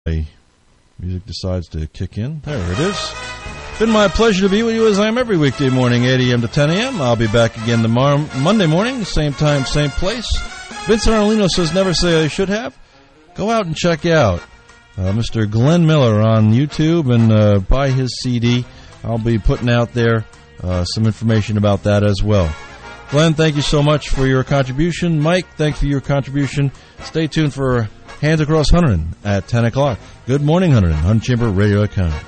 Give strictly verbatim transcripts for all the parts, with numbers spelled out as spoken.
Music decides to kick in. There it is. Been my pleasure to be with you as I am every weekday morning, eight a.m. to ten a.m. I'll be back again tomorrow, Monday morning, same time, same place. Vincent Arlino says, never say I should have. Go out and check out uh, Mister Glenn Miller on YouTube and uh, buy his C D. I'll be putting out there uh, some information about that as well. Glenn, thank you so much for your contribution. Mike, thanks for your contribution. Stay tuned for Hands Across Hunterdon at ten o'clock. Good morning, Hunterdon. Hunt Chamber Radio dot com.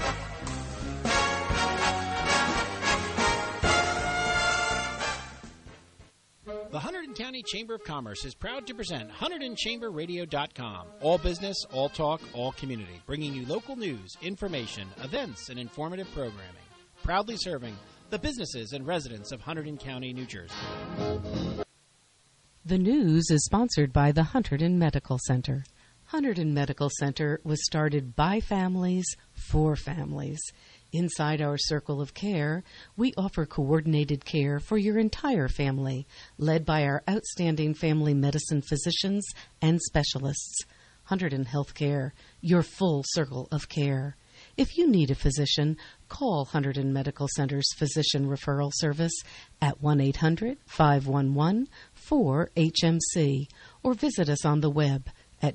The Hunterdon County Chamber of Commerce is proud to present Hunterdon Chamber Radio dot com. All business, all talk, all community. Bringing you local news, information, events, and informative programming. Proudly serving the businesses and residents of Hunterdon County, New Jersey. The news is sponsored by the Hunterdon Medical Center. Hunterdon Medical Center was started by families for families. Inside our circle of care, we offer coordinated care for your entire family, led by our outstanding family medicine physicians and specialists. Hunterdon Healthcare, your full circle of care. If you need a physician, call Hunterdon Medical Center's Physician Referral Service at one eight hundred, five one one, four H M C or visit us on the web at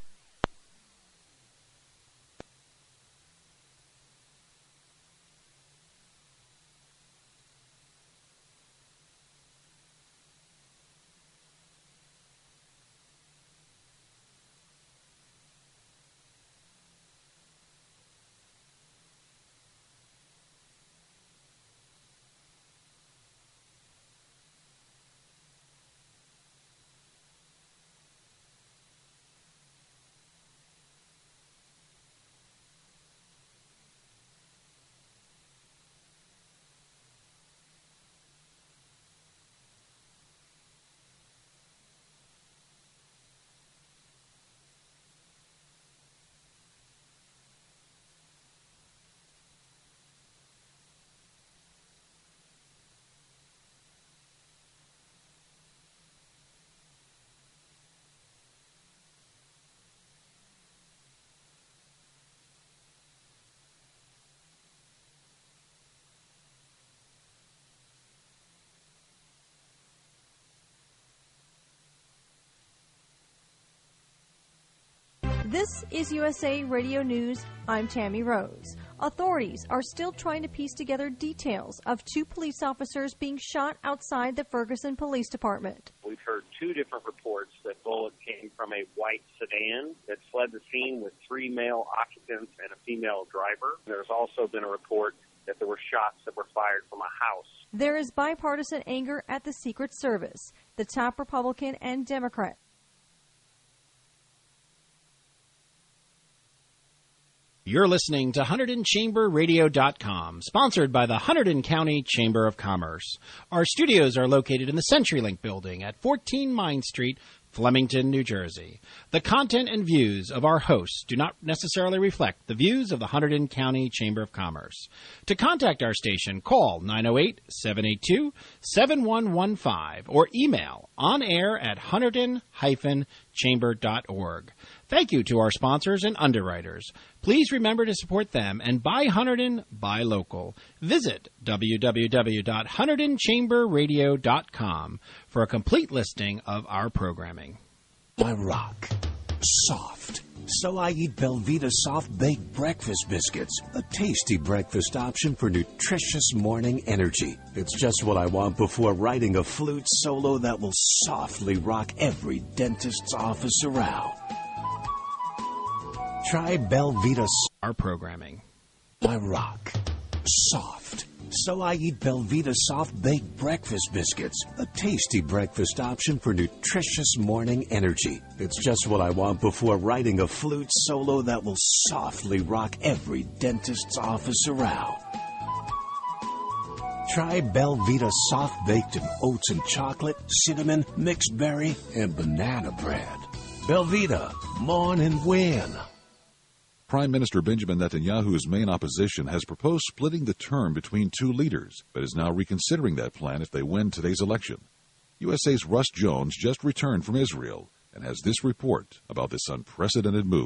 This is U S A Radio News. I'm Tammy Rose. Authorities are still trying to piece together details of two police officers being shot outside the Ferguson Police Department. We've heard two different reports that bullets came from a white sedan that fled the scene with three male occupants and a female driver. There's also been a report that there were shots that were fired from a house. There is bipartisan anger at the Secret Service. The top Republican and Democrat You're listening to Hunterdon Chamber Radio dot com, sponsored by the Hunterdon County Chamber of Commerce. Our studios are located in the CenturyLink building at fourteen Mine Street, Flemington, New Jersey. The content and views of our hosts do not necessarily reflect the views of the Hunterdon County Chamber of Commerce. To contact our station, call nine oh eight, seven eight two, seven one one five or email onair at hunterdon dash chamber dot org. Thank you to our sponsors and underwriters. Please remember to support them and buy Hunterdon, buy local. Visit w w w dot hunterdon chamber radio dot com for a complete listing of our programming. I rock. Soft. So I eat Belvita Soft Baked Breakfast Biscuits, a tasty breakfast option for nutritious morning energy. It's just what I want before writing a flute solo that will softly rock every dentist's office around. Try Belvita. Our programming. I rock. Soft. So I eat Belvita Soft Baked Breakfast Biscuits, a tasty breakfast option for nutritious morning energy. It's just what I want before writing a flute solo that will softly rock every dentist's office around. Try Belvita Soft Baked in oats and chocolate, cinnamon, mixed berry, and banana bread. Belvita, mourn and win. Prime Minister Benjamin Netanyahu's main opposition has proposed splitting the term between two leaders, but is now reconsidering that plan if they win today's election. U S A's Russ Jones just returned from Israel and has this report about this unprecedented move.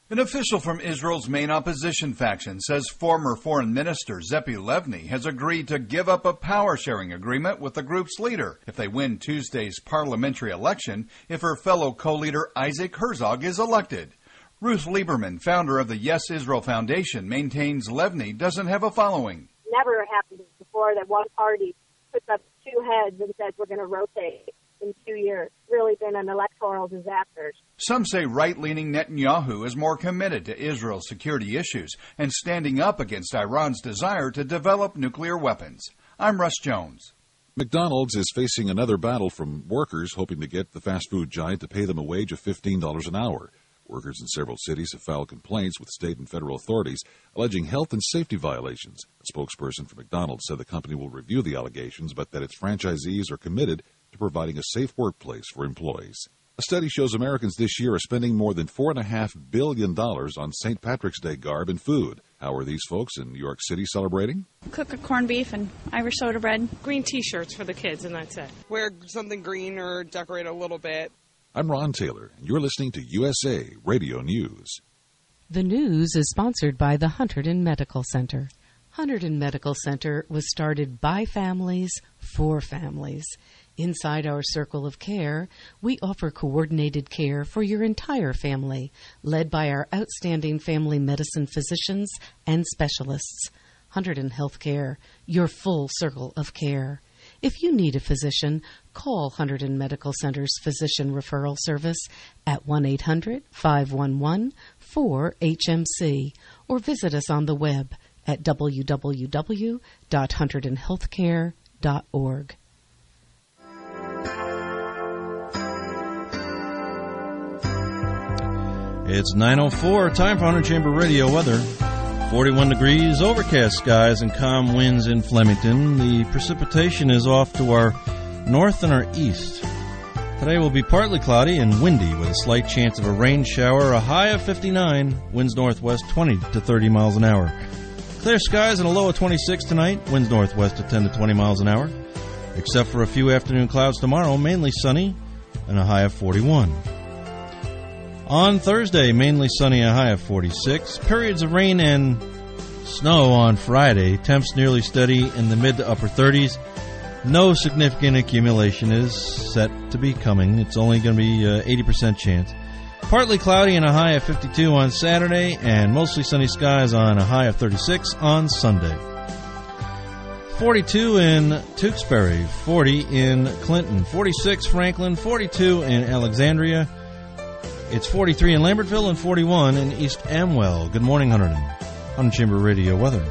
An official from Israel's main opposition faction says former Foreign Minister Zepi Levni has agreed to give up a power-sharing agreement with the group's leader if they win Tuesday's parliamentary election if her fellow co-leader Isaac Herzog is elected. Ruth Lieberman, founder of the Yes Israel Foundation, maintains Levni doesn't have a following. Never happened before that one party puts up two heads and says we're going to rotate in two years. Really been an electoral disaster. Some say right-leaning Netanyahu is more committed to Israel's security issues and standing up against Iran's desire to develop nuclear weapons. I'm Russ Jones. McDonald's is facing another battle from workers hoping to get the fast food giant to pay them a wage of fifteen dollars an hour. Workers in several cities have filed complaints with state and federal authorities alleging health and safety violations. A spokesperson for McDonald's said the company will review the allegations, but that its franchisees are committed to providing a safe workplace for employees. A study shows Americans this year are spending more than four point five billion dollars on Saint Patrick's Day garb and food. How are these folks in New York City celebrating? Cook a corned beef and Irish soda bread. Green T-shirts for the kids, and that's it. Wear something green or decorate a little bit. I'm Ron Taylor, and you're listening to U S A Radio News. The news is sponsored by the Hunterdon Medical Center. Hunterdon Medical Center was started by families for families. Inside our circle of care, we offer coordinated care for your entire family, led by our outstanding family medicine physicians and specialists. Hunterdon Healthcare, your full circle of care. If you need a physician, call Hunterdon Medical Center's Physician Referral Service at one eight hundred, five one one, four H M C or visit us on the web at w w w dot hunterdon healthcare dot org. It's nine oh four, time for Hunter Chamber Radio weather. forty-one degrees, overcast skies, and calm winds in Flemington. The precipitation is off to our north and our east. Today will be partly cloudy and windy with a slight chance of a rain shower, a high of fifty-nine, winds northwest twenty to thirty miles an hour. Clear skies and a low of twenty-six tonight, winds northwest at ten to twenty miles an hour. Except for a few afternoon clouds tomorrow, mainly sunny and a high of forty-one. On Thursday, mainly sunny, a high of forty-six. Periods of rain and snow on Friday. Temps nearly steady in the mid to upper thirties. No significant accumulation is set to be coming. It's only going to be uh, eighty percent chance. Partly cloudy and a high of fifty-two on Saturday, and mostly sunny skies on a high of thirty-six on Sunday. forty-two in Tewksbury, forty in Clinton, forty-six Franklin, forty-two in Alexandria. It's forty-three in Lambertville and forty-one in East Amwell. Good morning, Hunterdon. Hunter Chamber Radio weather.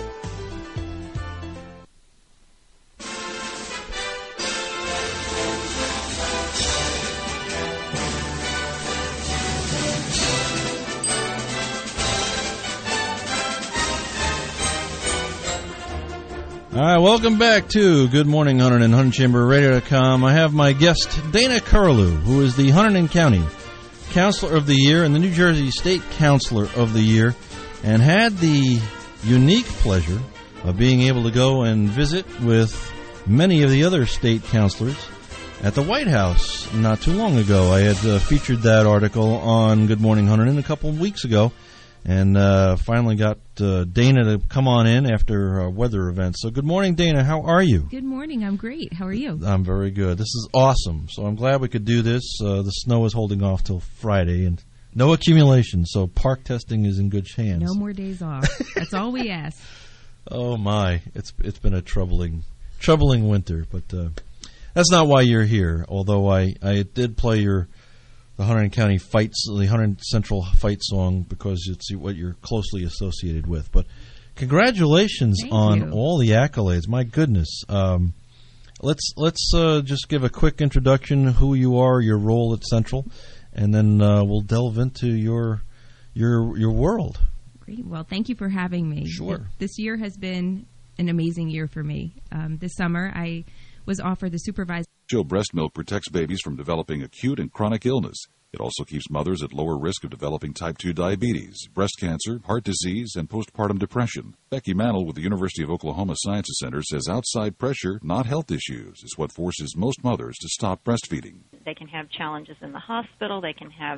All right, welcome back to Good Morning Hunterdon and Hunter Chamber Radio dot com. I have my guest, Dana Curlew, who is the Hunterdon County Counselor of the Year and the New Jersey State Counselor of the Year, and had the unique pleasure of being able to go and visit with many of the other state counselors at the White House not too long ago. I had uh, featured that article on Good Morning Hunterdon a couple of weeks ago, and uh, finally got uh, Dana to come on in after a weather event. So good morning, Dana. How are you? Good morning. I'm great. How are you? I'm very good. This is awesome. So I'm glad we could do this. Uh, the snow is holding off till Friday, and no accumulation, so park testing is in good hands. No more days off. That's all we ask. Oh, my. It's It's been a troubling troubling winter, but uh, that's not why you're here, although I, I did play your the Hunterdon County fights, the Hunterdon Central fight song, because it's what you're closely associated with. But congratulations Thank on you. all the accolades. My goodness. Um, let's let's uh, just give a quick introduction, who you are, your role at Central, and then uh, we'll delve into your your your world. Great. Well, thank you for having me. Sure. This year has been an amazing year for me. Um, this summer, I was offered the supervised. Show breast milk protects babies from developing acute and chronic illness. It also keeps mothers at lower risk of developing type two diabetes, breast cancer, heart disease, and postpartum depression. Becky Mantle with the University of Oklahoma Sciences Center says outside pressure, not health issues, is what forces most mothers to stop breastfeeding. They can have challenges in the hospital. They can have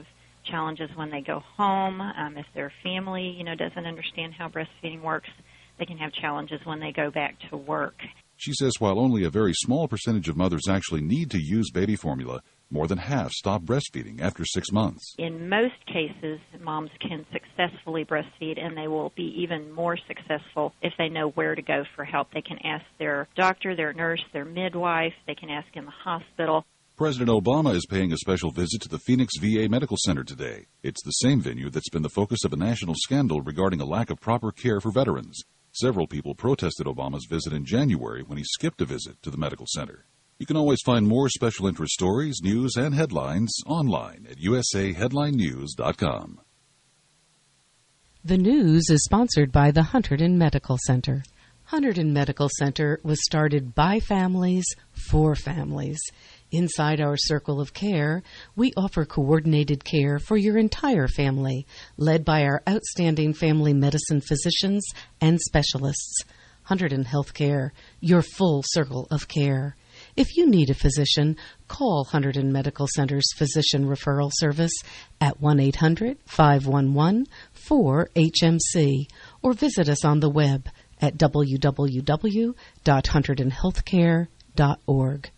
challenges when they go home. Um, if their family, you know, doesn't understand how breastfeeding works, they can have challenges when they go back to work. She says while only a very small percentage of mothers actually need to use baby formula, more than half stop breastfeeding after six months. In most cases, moms can successfully breastfeed, and they will be even more successful if they know where to go for help. They can ask their doctor, their nurse, their midwife. They can ask in the hospital. President Obama is paying a special visit to the Phoenix V A Medical Center today. It's the same venue that's been the focus of a national scandal regarding a lack of proper care for veterans. Several people protested Obama's visit in January when he skipped a visit to the medical center. You can always find more special interest stories, news, and headlines online at u s a headline news dot com. The news is sponsored by the Hunterdon Medical Center. Hunterdon Medical Center was started by families for families. Inside our circle of care, we offer coordinated care for your entire family, led by our outstanding family medicine physicians and specialists. Hunterdon Healthcare, your full circle of care. If you need a physician, call Hunterdon Medical Center's Physician Referral Service at one eight hundred, five one one, four H M C or visit us on the web at w w w dot hunterdon healthcare dot org.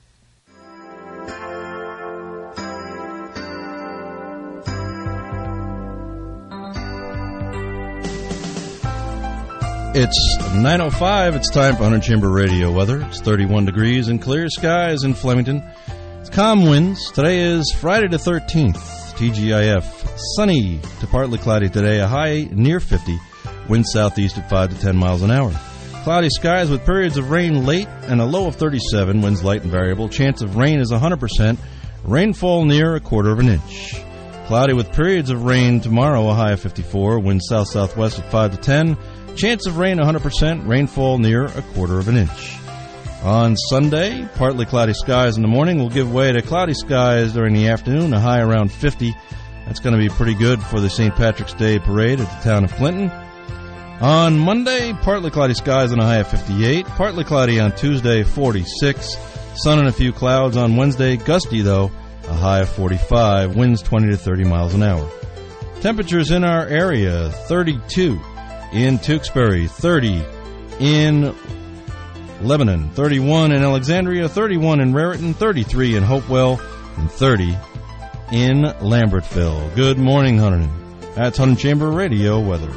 It's nine oh five. It's time for Hunter Chamber Radio weather. It's thirty-one degrees and clear skies in Flemington. It's calm winds. Today is Friday the thirteenth. T G I F. Sunny to partly cloudy today. A high near fifty. Wind southeast at five to ten miles an hour. Cloudy skies with periods of rain late and a low of thirty-seven. Winds light and variable. Chance of rain is one hundred percent. Rainfall near a quarter of an inch. Cloudy with periods of rain tomorrow. A high of fifty-four. Wind south-southwest at five to ten. Chance of rain one hundred percent, rainfall near a quarter of an inch. On Sunday, partly cloudy skies in the morning will give way to cloudy skies during the afternoon, a high around fifty. That's going to be pretty good for the Saint Patrick's Day parade at the town of Clinton. On Monday, partly cloudy skies and a high of fifty-eight. Partly cloudy on Tuesday, forty-six. Sun and a few clouds on Wednesday, gusty though, a high of forty-five. Winds twenty to thirty miles an hour. Temperatures in our area, thirty-two. In Tewksbury, thirty in Lebanon, thirty-one in Alexandria, thirty-one in Raritan, thirty-three in Hopewell, and thirty in Lambertville. Good morning, Hunterdon. That's Hunterdon Chamber Radio weather.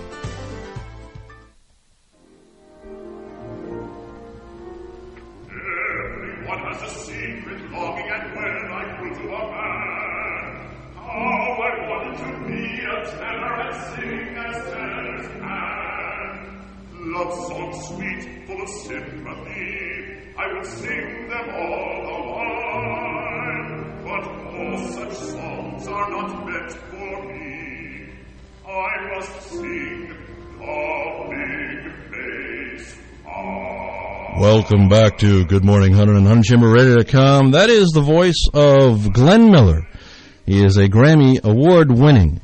Everyone has a secret longing, and when I grew to a man, how I wanted to be a tenor and sing as tenors can. Love songs sweet, full of sympathy, I would sing them all the while. But all such songs are not meant for me. I must sing the big bass part. Welcome back to Good Morning Hunter and Hunterdon Chamber Radio dot com. That is the voice of Glenn Miller. He is a Grammy Award-winning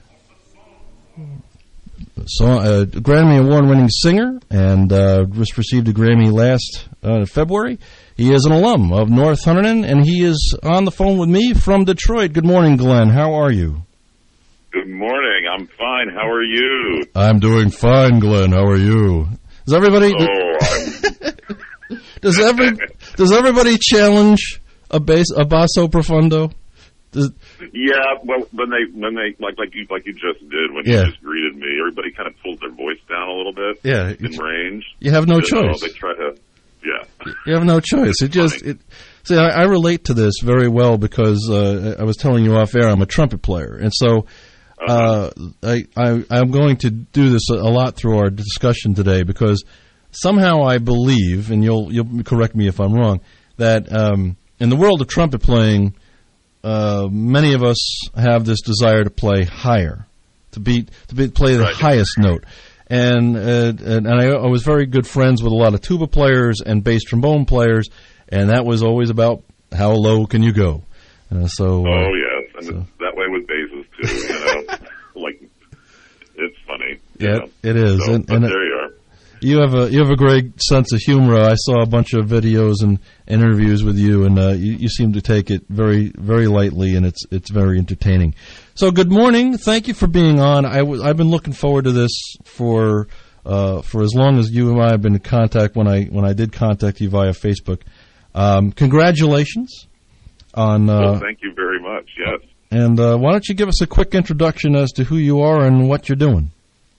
song, uh, Grammy Award-winning singer, and uh, just received a Grammy last uh, February. He is an alum of North Hunterdon, and he is on the phone with me from Detroit. Good morning, Glenn. How are you? Good morning. I'm fine. How are you? I'm doing fine, Glenn. How are you? Does everybody? Oh, I'm... does every does everybody challenge a bass a basso profundo? Does, yeah, well, when they when they like like you like you just did when yeah. you just greeted me, everybody kind of pulls their voice down a little bit. Yeah, in range. You have no you choice. Know, they try to. Yeah. You have no choice. It just it. See, I, I relate to this very well because uh, I was telling you off air I'm a trumpet player, and so. Uh, I, I, I'm going to do this a, a lot through our discussion today because somehow I believe, and you'll you'll correct me if I'm wrong, that um, in the world of trumpet playing, uh, many of us have this desire to play higher, to be to be, play the right. highest note. And, uh, and and I, I was very good friends with a lot of tuba players and bass trombone players, and that was always about how low can you go. Uh, so. Oh uh, yes, and so. it's that way with basses too. You know, like it's funny. Yeah, know? it is. So, and, but and there you are. You have a you have a great sense of humor. I saw a bunch of videos and interviews with you, and uh, you, you seem to take it very very lightly, and it's it's very entertaining. So, good morning. Thank you for being on. I w- I've been looking forward to this for uh, for as long as you and I have been in contact. When I when I did contact you via Facebook, um, congratulations on. Uh, well, thank you very much. Yes. And uh, why don't you give us a quick introduction as to who you are and what you're doing?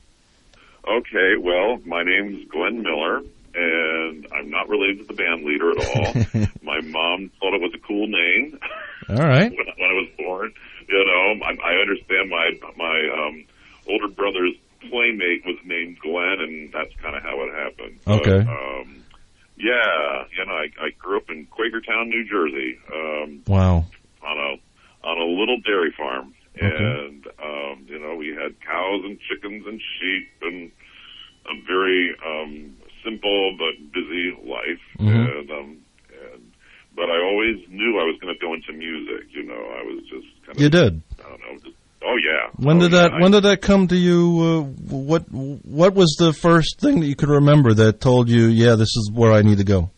Okay, well, my name's Glenn Miller, and I'm not related to the band leader at all. My mom thought it was a cool name. All right. when, when I was born, you know, I, I understand my my um, older brother's playmate was named Glenn, and that's kind of how it happened. Okay. But, um, yeah, you know, I, I grew up in Quakertown, New Jersey. Um, wow. On a on a little dairy farm. Okay. And, um, you know, we had cows and chickens and sheep and a very um, simple but busy life. Mm-hmm. And, um, and but I always knew I was going to go into music. You know, I was just kind of. You did. I don't know. Just, oh yeah. When oh, did yeah, that? I, When did that come to you? Uh, what What was the first thing that you could remember that told you, yeah, this is where I need to go?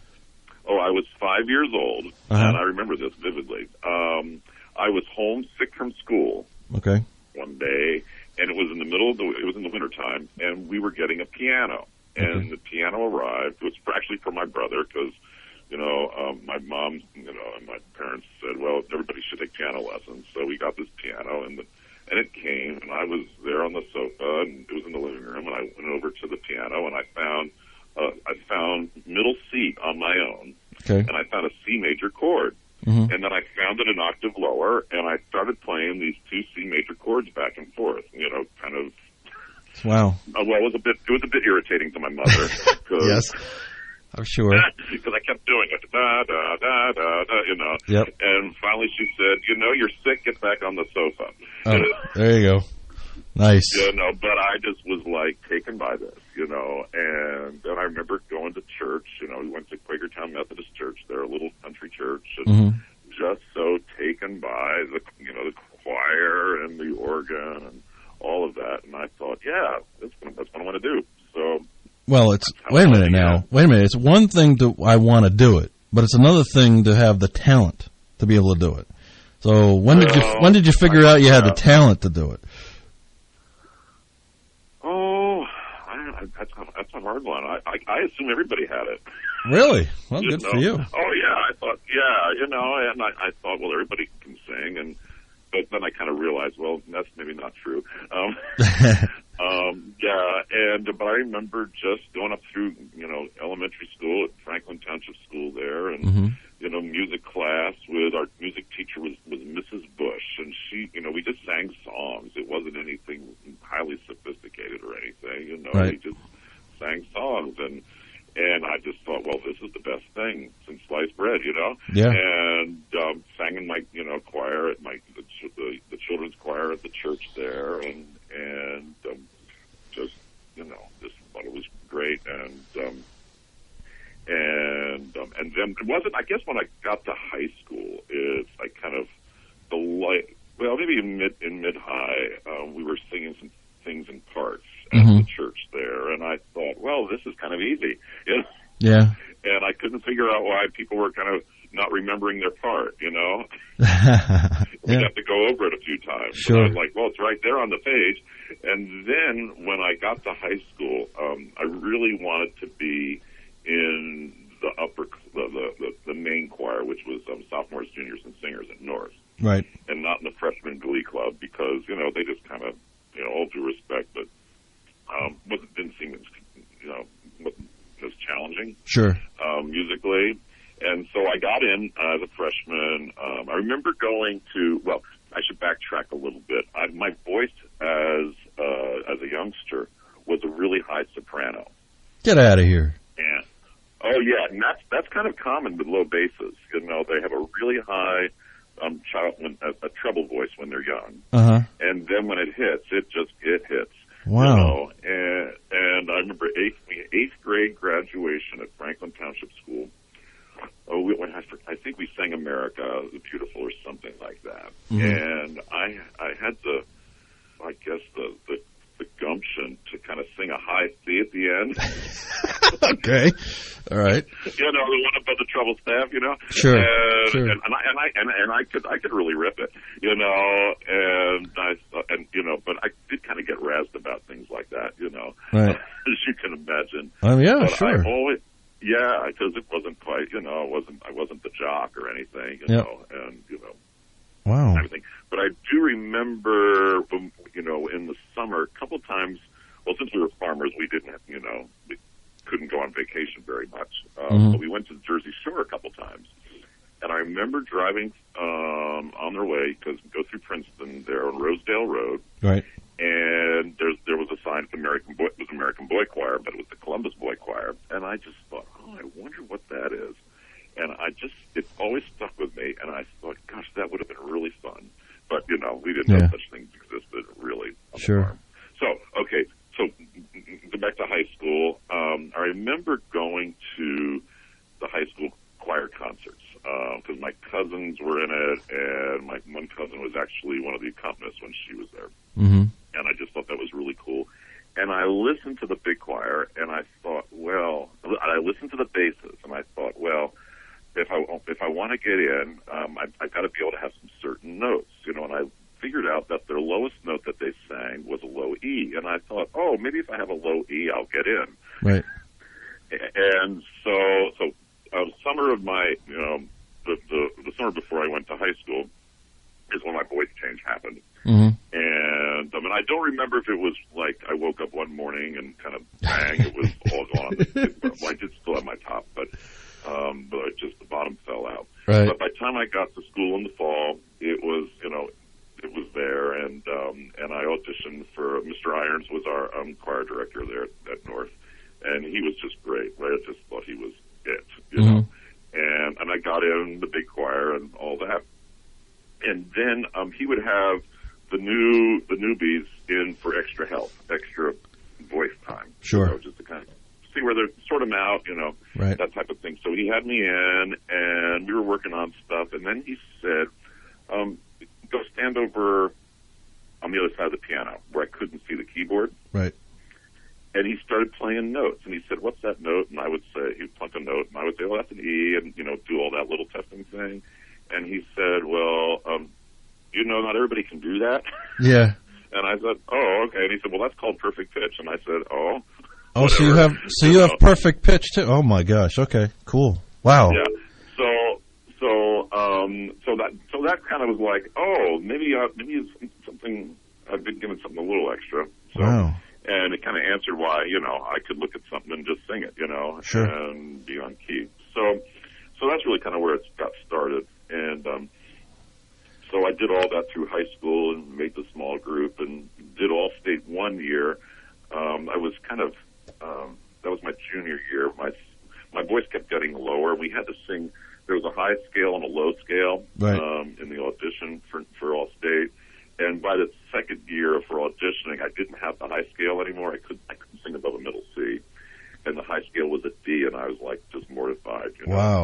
Oh, I was five years old, uh-huh. and I remember this vividly. Um, I was homesick from school. Okay. One day, and it was in the middle of the, it was in the wintertime, and we were getting a piano. And okay. the piano arrived. It was actually for my brother because, you know, um, my mom, you know, and my parents said, well, everybody should take piano lessons. So we got this piano, and the, and it came, and I was there on the sofa, and it was in the living room, and I went over to the piano, and I found, uh, I found middle C on my own. Okay. And I found a C major chord. Mm-hmm. And then I found it an octave lower, and I started playing these two C major chords back and forth. You know, kind of. Wow. Uh, well, it was a bit. It was a bit irritating to my mother. Yes, I'm sure. Because I kept doing it, da da da da da. You know. Yep. And finally, she said, "You know, you're sick. Get back on the sofa." Oh, there you go. Nice. You know, but I just was like taken by this, you know, and then I remember going to church. You know, we went to Quakertown Methodist Church. They're a little country church, and mm-hmm. just so taken by the, you know, the choir and the organ and all of that. And I thought, yeah, that's what, that's what I want to do. So, well, it's wait a minute now. Wait a minute. It's one thing to I want to do it, but it's another thing to have the talent to be able to do it. So when did you when did you figure out you had the talent to do it? That's a, that's a hard one. I, I I assume everybody had it. Really? Well, you good know? for you. Oh yeah, I thought yeah, you know, and I, I thought well everybody can sing, and but then I kind of realized well that's maybe not true. Um, um, yeah, and but I remember just going up through you know elementary school at Franklin Township School there, and mm-hmm. you know music class with our music teacher was was Missus Bush, and she you know we just sang songs. It wasn't anything highly sophisticated or anything, you know. Right. We just sang songs, and and I just thought, well, this is the best thing since sliced bread, you know. Yeah. And um, sang in my you know choir at my the, the, the children's choir at the church there, and and um, just you know just thought it was great, and um, and um, and then it wasn't. I guess when I got to high school, it's I kind of the light. Well, maybe in mid in mid high, um, we were singing some things in parts at mm-hmm. the church there, and I thought, well, this is kind of easy, you know? Yeah. And I couldn't figure out why people were kind of not remembering their part, you know. yeah. We'd have to go over it a few times. Sure. And I was like, well, it's right there on the page. And then when I got to high school, um, I really wanted to be in the upper, the the, the, the main choir, which was um, sophomores, juniors, and singers at North. Right. And not in the freshman glee club because you know they just kind of, you know, all due respect, but um, wasn't didn't seem as you know as challenging. Sure. Um, musically, and so I got in uh, as a freshman. Um, I remember going to well, I should backtrack a little bit. I, my voice as uh, as a youngster was a really high soprano. Get out of here. And oh yeah, and that's that's kind of common with low basses. You know, they have a really high um, child when, a, a treble voice when they're young, uh-huh. and then when it hits, it just it hits. Wow. You know? And and I remember eighth eighth grade graduation at Franklin Township School. Oh, we, I think we sang "America the Beautiful" or something like that. Mm-hmm. And I I had the I guess the, the the gumption to kind of sing a high C at the end. Okay. All right. You know, the one above the trouble staff, you know? Sure. And, sure. and, and I, and I, and, and I could, I could really rip it, you know, and I, and, you know, but I did kind of get razzed about things like that, you know, right. as you can imagine. Um, yeah, but sure. I always, yeah, because it wasn't quite, you know, it wasn't, I wasn't the jock or anything, you yep. know, and, you know. Wow. Everything. But I do remember, um, you know, in the summer, a couple of times, well, since we were farmers, we didn't have, you know, we couldn't go on vacation very much. Um, mm-hmm. But we went to the Jersey Shore a couple times. And I remember driving um, on their way, because we go through Princeton there on Rosedale Road. Right. And there's, there was a sign, American Boy, it was American Boy Choir, but it was the Columbus Boy Choir. And I just thought, oh, I wonder what that is. And I just, it always stuck with me. And I thought, gosh, that would have been really fun. But, you know, we didn't yeah. know such things existed, really, on sure. the farm. So, okay, so go back to high school. Um, I remember going to the high school choir concerts because uh, my cousins were in it, and my one cousin was actually one of the accompanists when she was there. Mm-hmm. And I just thought that was really cool. And I listened to the big choir, and I thought, well, I listened to the basses, and I thought, well, if I if I want to get in, um, I, I've got to be able to have some certain notes, you know. And I figured out that their lowest note that they sang was a low E, and I thought, oh, maybe if I have a low E, I'll get in. Right. And so, so uh, summer of my, you know, the, the the summer before I went to high school is when my voice change happened. Mm-hmm. And I mean, I don't remember if it was like I woke up one morning and kind of bang, it was all gone. Well, I did still have my top, but. Um, but it just the bottom fell out. Right. But by the time I got to school in the fall, it was, you know, it was there, and um, and I auditioned for Mister Irons was our um, choir director there at, at North, and he was just great. Right? I just thought he was it, you mm-hmm. know. And and I got in the big choir and all that, and then um, he would have the new the newbies in for extra help, extra voice time. Sure. You know, just to kind of see where they're sort them out, you know, right. that type of thing. So he had me in, and we were working on stuff, and then he said, um, go stand over on the other side of the piano where I couldn't see the keyboard. Right. And he started playing notes, and he said, what's that note? And I would say, he would plunk a note, and I would say, oh, that's an E, and, you know, do all that little testing thing. And he said, well, um, you know, not everybody can do that. Yeah. And I said, oh, okay. And he said, well, that's called perfect pitch. And I said, oh. Oh, so you have so you have perfect pitch too. Oh my gosh. Okay. Cool. Wow. Yeah. So so um so that so that kind of was like, oh, maybe uh, maybe it's something I've been given something a little extra. So, wow. And it kind of answered why, you know, I could look at something and just sing it, you know, sure. and be on key. So so that's really kind of where it got started. And um so I did all that through high school and made the small group and did all state one year. Um I was kind of Um, that was my junior year. My my voice kept getting lower. We had to sing. There was a high scale and a low scale right. um, in the audition for for all state. And by the second year for auditioning, I didn't have the high scale anymore. I couldn't I couldn't sing above a middle C, and the high scale was a D, and I was like just mortified. You know? Wow.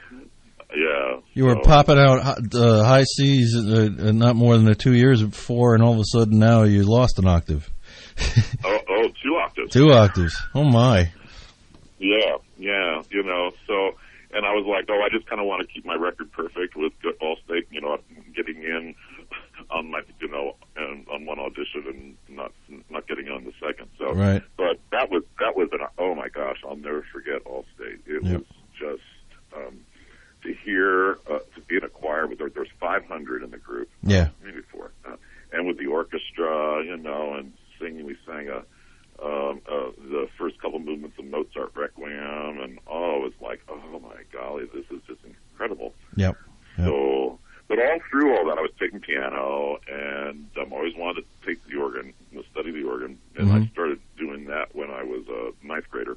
Yeah. You were so. popping out uh, high C's uh, not more than the two years before, and all of a sudden now you lost an octave. oh, oh, two octaves. Two octaves. Oh my. Yeah, yeah. You know, so and I was like, oh, I just kind of want to keep my record perfect with good Allstate. You know, getting in on my, you know, and on one audition and not not getting on the second. So, right. But that was that was an oh my gosh, I'll never forget Allstate. It yep. was just um, to hear uh, to be in a choir with there, there's five hundred in the group. Yeah, uh, maybe four, uh, and with the orchestra, you know, and singing, we sang a. Um, uh, the first couple movements of Mozart Requiem, and oh, it was like, oh my golly, this is just incredible. Yep. yep. So, but all through all that, I was taking piano, and um, I always wanted to take the organ, you know, study the organ, and mm-hmm. I started doing that when I was a ninth grader.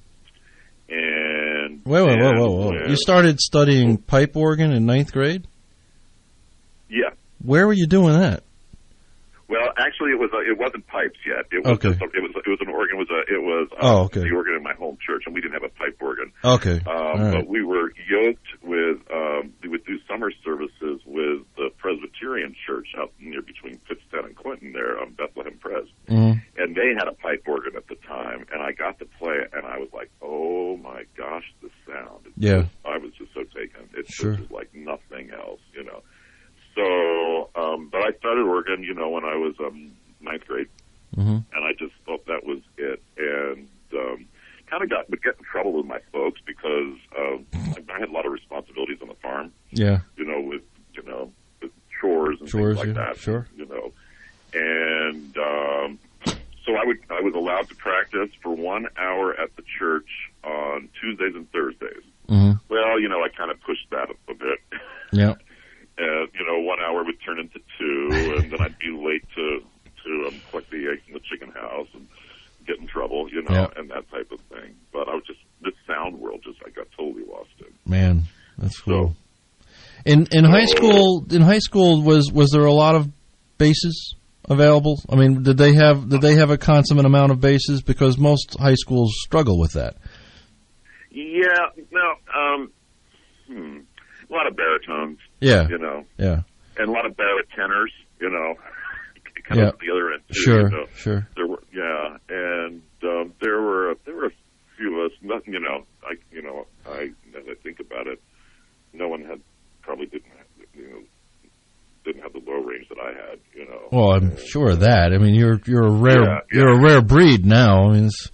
And wait, wait, and whoa, whoa, whoa! when, You started studying pipe organ in ninth grade? Yeah. Where were you doing that? Well, actually, it was a, it wasn't pipes yet. It was okay. just a, it was it was an organ. It was a it was um, oh, okay. the organ in my home church, and we didn't have a pipe organ. Okay, um, right. But we were yoked with um, we would do summer services with the Presbyterian Church out near between Pittston and Clinton there on Bethlehem Pres, mm-hmm. and and they had a pipe organ at the time, and I got to play it, and I was like, oh my gosh, the sound. It yeah. just, I was just so taken. It sure. was like nothing else, you know. So, um, but I started organ, you know, when I was um, ninth grade, mm-hmm. and I just thought that was it, and um, kind of got would get in trouble with my folks because um, I had a lot of responsibilities on the farm. Yeah. You know, with you know, with chores and chores, things like yeah, that. Sure. You know, and um, so I would I was allowed to practice for one hour at the church on Tuesdays and Thursdays. Mm-hmm. Well, you know, I kind of pushed that a, a bit. Yeah. And you know, one hour would turn into two, and then I'd be late to to um, collect the eggs in the chicken house and get in trouble, you know, yeah. and that type of thing. But I was just this sound world, just I got totally lost in. Man, that's cool. So, in in so, high school, in high school, was was there a lot of basses available? I mean, did they have did they have a consummate amount of basses? Because most high schools struggle with that. Yeah, no, um, hmm, a lot of baritones. Yeah, you know. Yeah, and a lot of baritone tenors. You know, kind yeah. of at the other end. Too, sure, you know. sure. There were, yeah, and um, there were there were a few of us. Nothing, you know. I, you know, I as I think about it, no one had probably didn't have, you know didn't have the low range that I had. You know. Well, I'm and, sure of that. I mean, you're you're a rare yeah, you're yeah. a rare breed now. I mean, it's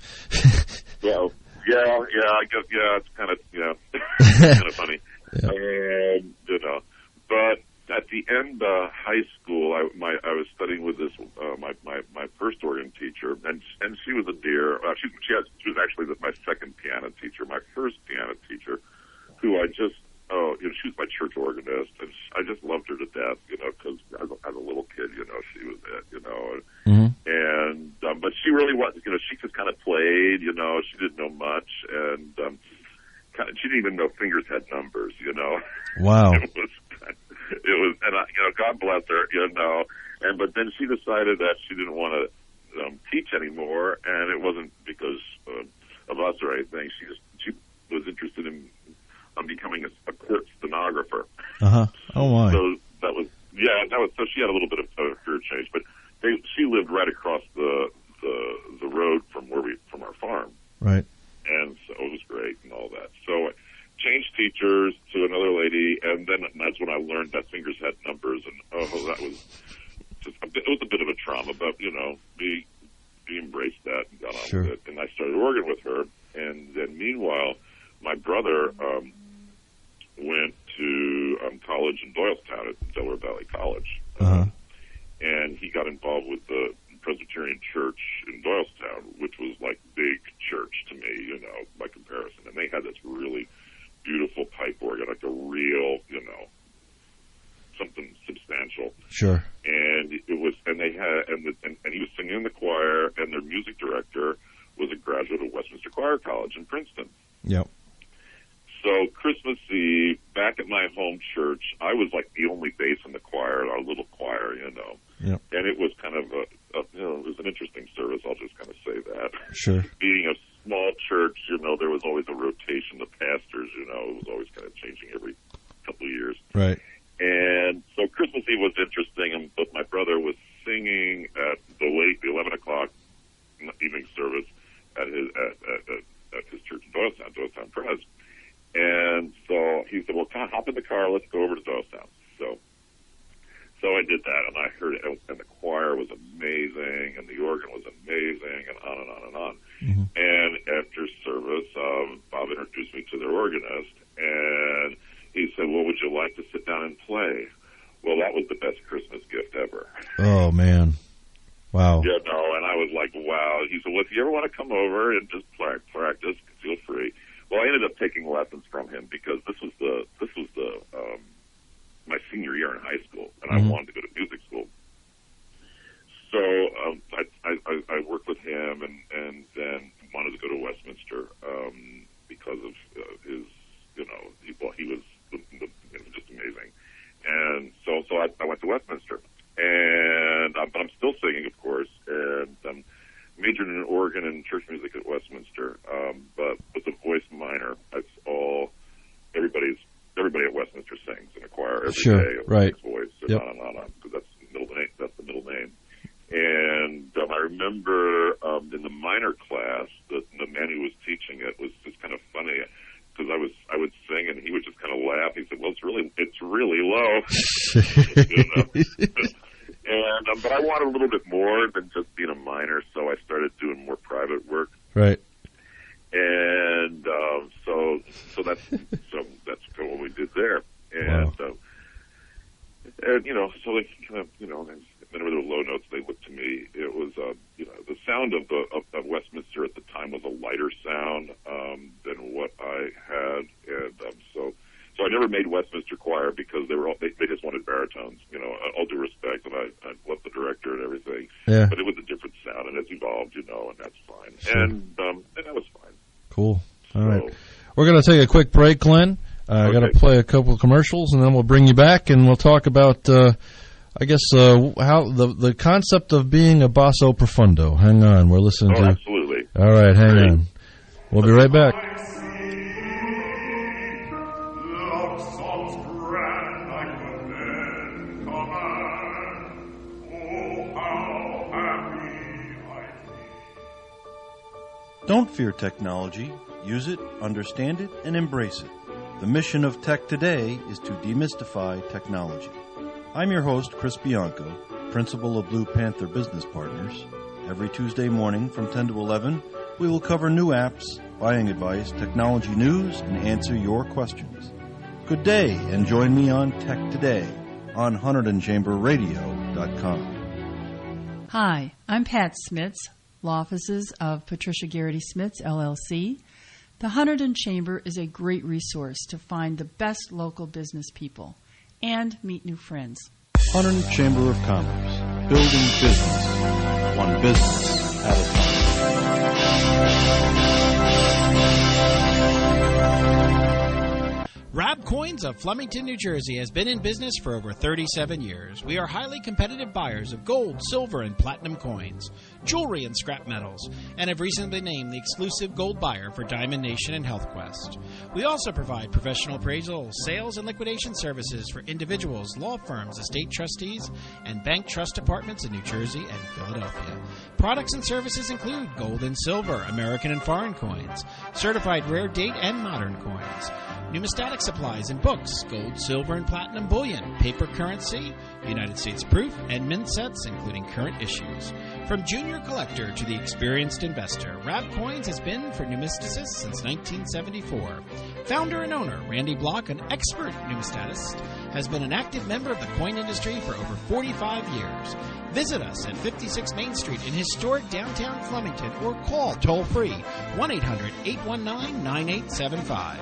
well, yeah, yeah. I guess yeah. It's kind of yeah, kind of funny. Yeah. Um, you know, but at the end of high school, I, my, I was studying with this uh, my, my my first organ teacher, and and she was a dear. Uh, she she, has, she was actually the, my second piano teacher. My first piano teacher, who I just oh, you know, she was my church organist, and she, I just loved her to death. You know, because as, as a little kid, you know, she was it. You know, mm-hmm. and um, but she really was. You know, she just kind of played. You know, she didn't know much, and um, kind of, she didn't even know fingers had numbers. You know. Wow. It was. It was, and I, you know, God bless her, you know. And but then she decided that she didn't want to um, teach anymore, and it wasn't because uh, of us or anything. She just she was interested in um, becoming a, a court stenographer. Uh huh. Oh my. So that was yeah, that was so she had a little bit of a career change, but they, she lived right across the the the road from where we from our farm. Right. And so it was great and all that. So. Changed teachers to another lady, and then that's when I learned that fingers had numbers, and oh, that was just a bit, it was a bit of a trauma, but you know, we we embraced that and got on sure. with it. And I started organ with her, and then meanwhile, my brother um, went to um, college in Doylestown at Delaware Valley College, uh-huh. um, and he got involved with the Presbyterian Church in Doylestown, which was like big church to me, you know, by comparison, and they had this really beautiful pipe organ, like a real, you know, something substantial. Sure. And it was, and they had, and, the, and and he was singing in the choir, and their music director was a graduate of Westminster Choir College in Princeton. Yep. So Christmas Eve, back at my home church, I was like the only bass in the choir, our little choir, you know. Yep. And it was kind of a, a, you know, it was an interesting service. I'll just kind of say that. Sure. Being a small church, you know, there was always a rotation of pastors, you know, it was always kind of changing every couple of years. Right. And so Christmas Eve was interesting, and, but my brother was singing at the late, the eleven o'clock evening service at his, at, at, at, at his church in Doylestown, Doylestown Pres. And so he said, well, hop in the car, let's go over to Doylestown. So, so I did that, and I heard it, and the choir was amazing, and the organ was amazing, and on and on and on. Mm-hmm. And after service, um, Bob introduced me to their organist, and he said, well, would you like to sit down and play? Well, that was the best Christmas gift ever. Oh, man. Wow. You know, and I was like, wow. He said, well, if you ever want to come over and just practice, feel free. Well, I ended up taking lessons from him because this was the, this was the, um, my senior year in high school, and mm-hmm. I wanted to go to music school. So um, I, I, I worked with him, and, and then wanted to go to Westminster um, because of uh, his, you know, he, well, he was the, the, you know, just amazing. And so, so I, I went to Westminster, and um, but I'm still singing, of course, and um, majored in organ and church music at Westminster, um, but with a voice minor. That's all. Everybody's everybody at Westminster sings in a choir every sure. day. Right. Voice, Yep. on and on and on, because that's the middle name. That's the middle name. And um, I remember remember um, in the minor class, the, the man who was teaching it was just kind of funny because I was I would sing and he would just kind of laugh. He said, "Well, it's really it's really low," you know? and um, but I wanted a little bit more than just being a minor, so I started doing more private work. Right. And um, so so that's so that's what we did there, and Wow. uh, and you know, so they kind of you know. Whenever there were low notes, they looked to me. It was, uh, you know, the sound of the of, of Westminster at the time was a lighter sound um, than what I had, and um, so so I never made Westminster Choir because they were all, they, they just wanted baritones. You know, all due respect, and I, I love the director and everything. Yeah. But it was a different sound, and it's evolved, you know, and that's fine. Sure. And um, and that was fine. Cool. All So- right. We're going to take a quick break, Glenn. Uh, I got to play a couple of commercials, and then we'll bring you back, and we'll talk about, uh, I guess, uh, how the the concept of being a basso profundo. Hang on. We're listening Oh, to. absolutely. All right. Hang Great. on. We'll be right back. Love songs grand like the men command. Oh, how happy I feel. Don't fear technology. Use it, understand it, and embrace it. The mission of Tech Today is to demystify technology. I'm your host, Chris Bianco, principal of Blue Panther Business Partners. Every Tuesday morning from ten to eleven, we will cover new apps, buying advice, technology news, and answer your questions. Good day, and join me on Tech Today on Hunterdon Chamber Radio dot com. Hi, I'm Pat Smits, law offices of Patricia Garrity Smits, L L C. The Hunterdon Chamber is a great resource to find the best local business people and meet new friends. Hunterdon Chamber of Commerce, building business, one business at a time. Rab Coins of Flemington, New Jersey has been in business for over thirty-seven years. We are highly competitive buyers of gold, silver, and platinum coins, jewelry, and scrap metals, and have recently been named the exclusive gold buyer for Diamond Nation and HealthQuest. We also provide professional appraisal, sales, and liquidation services for individuals, law firms, estate trustees, and bank trust departments in New Jersey and Philadelphia. Products and services include gold and silver, American and foreign coins, certified rare date and modern coins, numismatic supplies and books, gold, silver, and platinum bullion, paper currency, United States proof, and mint sets, including current issues. From junior collector to the experienced investor, Rab Coins has been for numismaticists since nineteen seventy-four. Founder and owner Randy Block, an expert numismatist, has been an active member of the coin industry for over forty-five years. Visit us at fifty-six Main Street in historic downtown Flemington or call toll-free one eight hundred, eight one nine, nine eight seven five.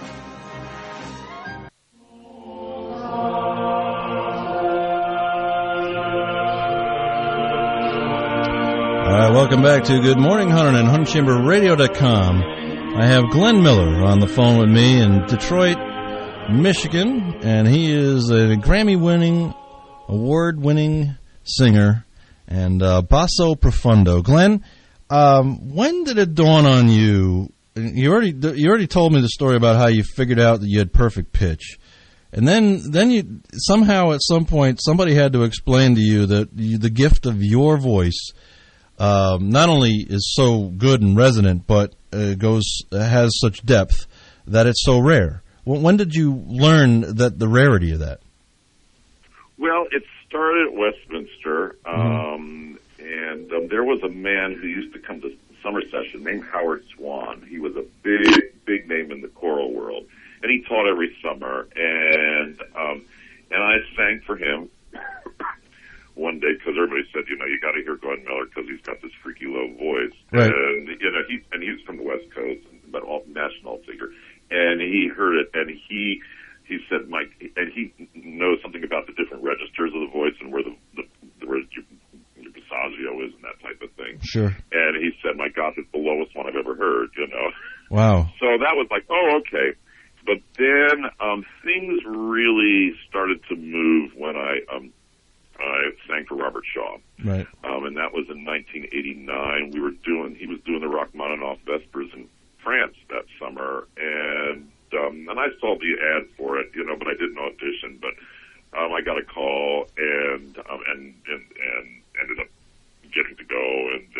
All right, welcome back to Good Morning Hunter and Hunt Chamber Radio dot com. I have Glenn Miller on the phone with me in Detroit, Michigan, and he is a Grammy-winning, award-winning singer and uh, basso profundo. Glenn, um, when did it dawn on you? You already you already told me the story about how you figured out that you had perfect pitch. And then, then you somehow at some point somebody had to explain to you that you, the gift of your voice um, not only is so good and resonant, but uh, goes has such depth that it's so rare. When did you learn that the rarity of that? Well, it started at Westminster, Mm-hmm. um, and um, there was a man who used to come to summer session named Howard Swan. He was a big, big name in the choral world. And he taught every summer, and um, and I sang for him one day because everybody said, you know, you got to hear Glenn Miller because he's got this freaky low voice, right. and you know, he and he's from the West Coast, but all national figure, and he heard it, and he he said, Mike, and he knows something about the different registers of the voice and where the the, the where your, your passaggio is and that type of thing. Sure. And he said, my God, it's the lowest one I've ever heard, you know. Wow. So that was like, oh, okay. But then um, things really started to move when I um, I sang for Robert Shaw, right? Um, and that was in nineteen eighty-nine. We were doing he was doing the Rachmaninoff Vespers in France that summer, and um, and I saw the ad for it, you know, but I didn't audition. But um, I got a call and um, and and and ended up getting to go, and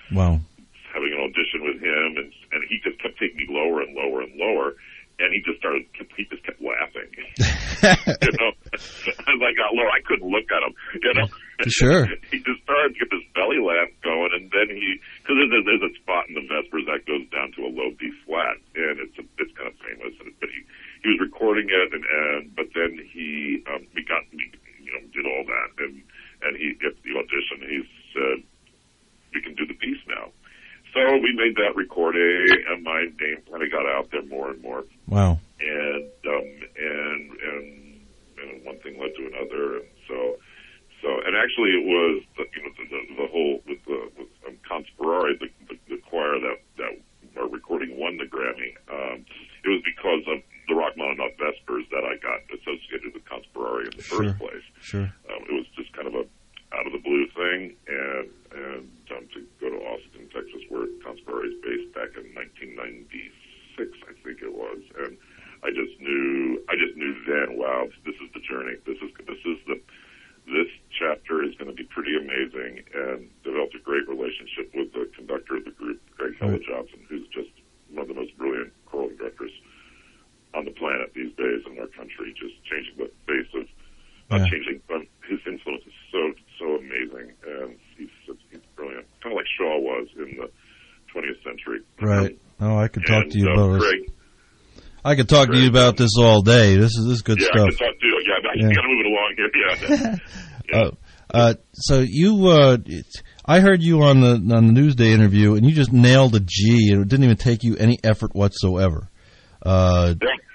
Wow. having an audition with him, and and he just kept taking me lower and lower and lower, and he just started, he just kept laughing. You know, as I got lower, I couldn't look at him. You know, sure. He just started to get this belly laugh going, and then he, because there's, there's a spot in the Vespers that goes down to a low B flat, and it's a, it's kind of famous. And but he he was recording it, and, and but then he um, we got we you know did all that, and and he at the audition he said, we can do the piece now. So we made that recording, and my name kind of got out there more and more. Wow. And um, and and and one thing led to another, and so so and actually it was the, you know the, the, the whole with the with um, Conspirare, the, the the choir that that our recording won the Grammy. Um, it was because of the Rachmaninoff Vespers that I got associated with Conspirare in the Sure. first place. Sure. Um, it was just kind of a out of the blue thing, and and um, to go to Austin, Texas, where Conspirare is based, back in nineteen ninety-six, I think it was, and I just knew, I just knew then, wow, this is the journey. This is this is the this chapter is going to be pretty amazing, and developed a great relationship with the conductor of the group, Greg Hella Johnson, who's just one of the most brilliant choral conductors on the planet these days in our country, just changing the face of. Not Yeah. changing, but his influence is so so amazing, and he's he's brilliant. Kind of like Shaw was in the twentieth century. Right. Oh, I could talk and, to you uh, about Greg, this. I could talk to you about this all day. This is this is good yeah, stuff. I could talk to you. Yeah, I Yeah. got to move it along here. Yeah. Uh, uh, so you, uh, it's, I heard you on the on the Newsday interview, and you just nailed a G. It didn't even take you any effort whatsoever. Uh,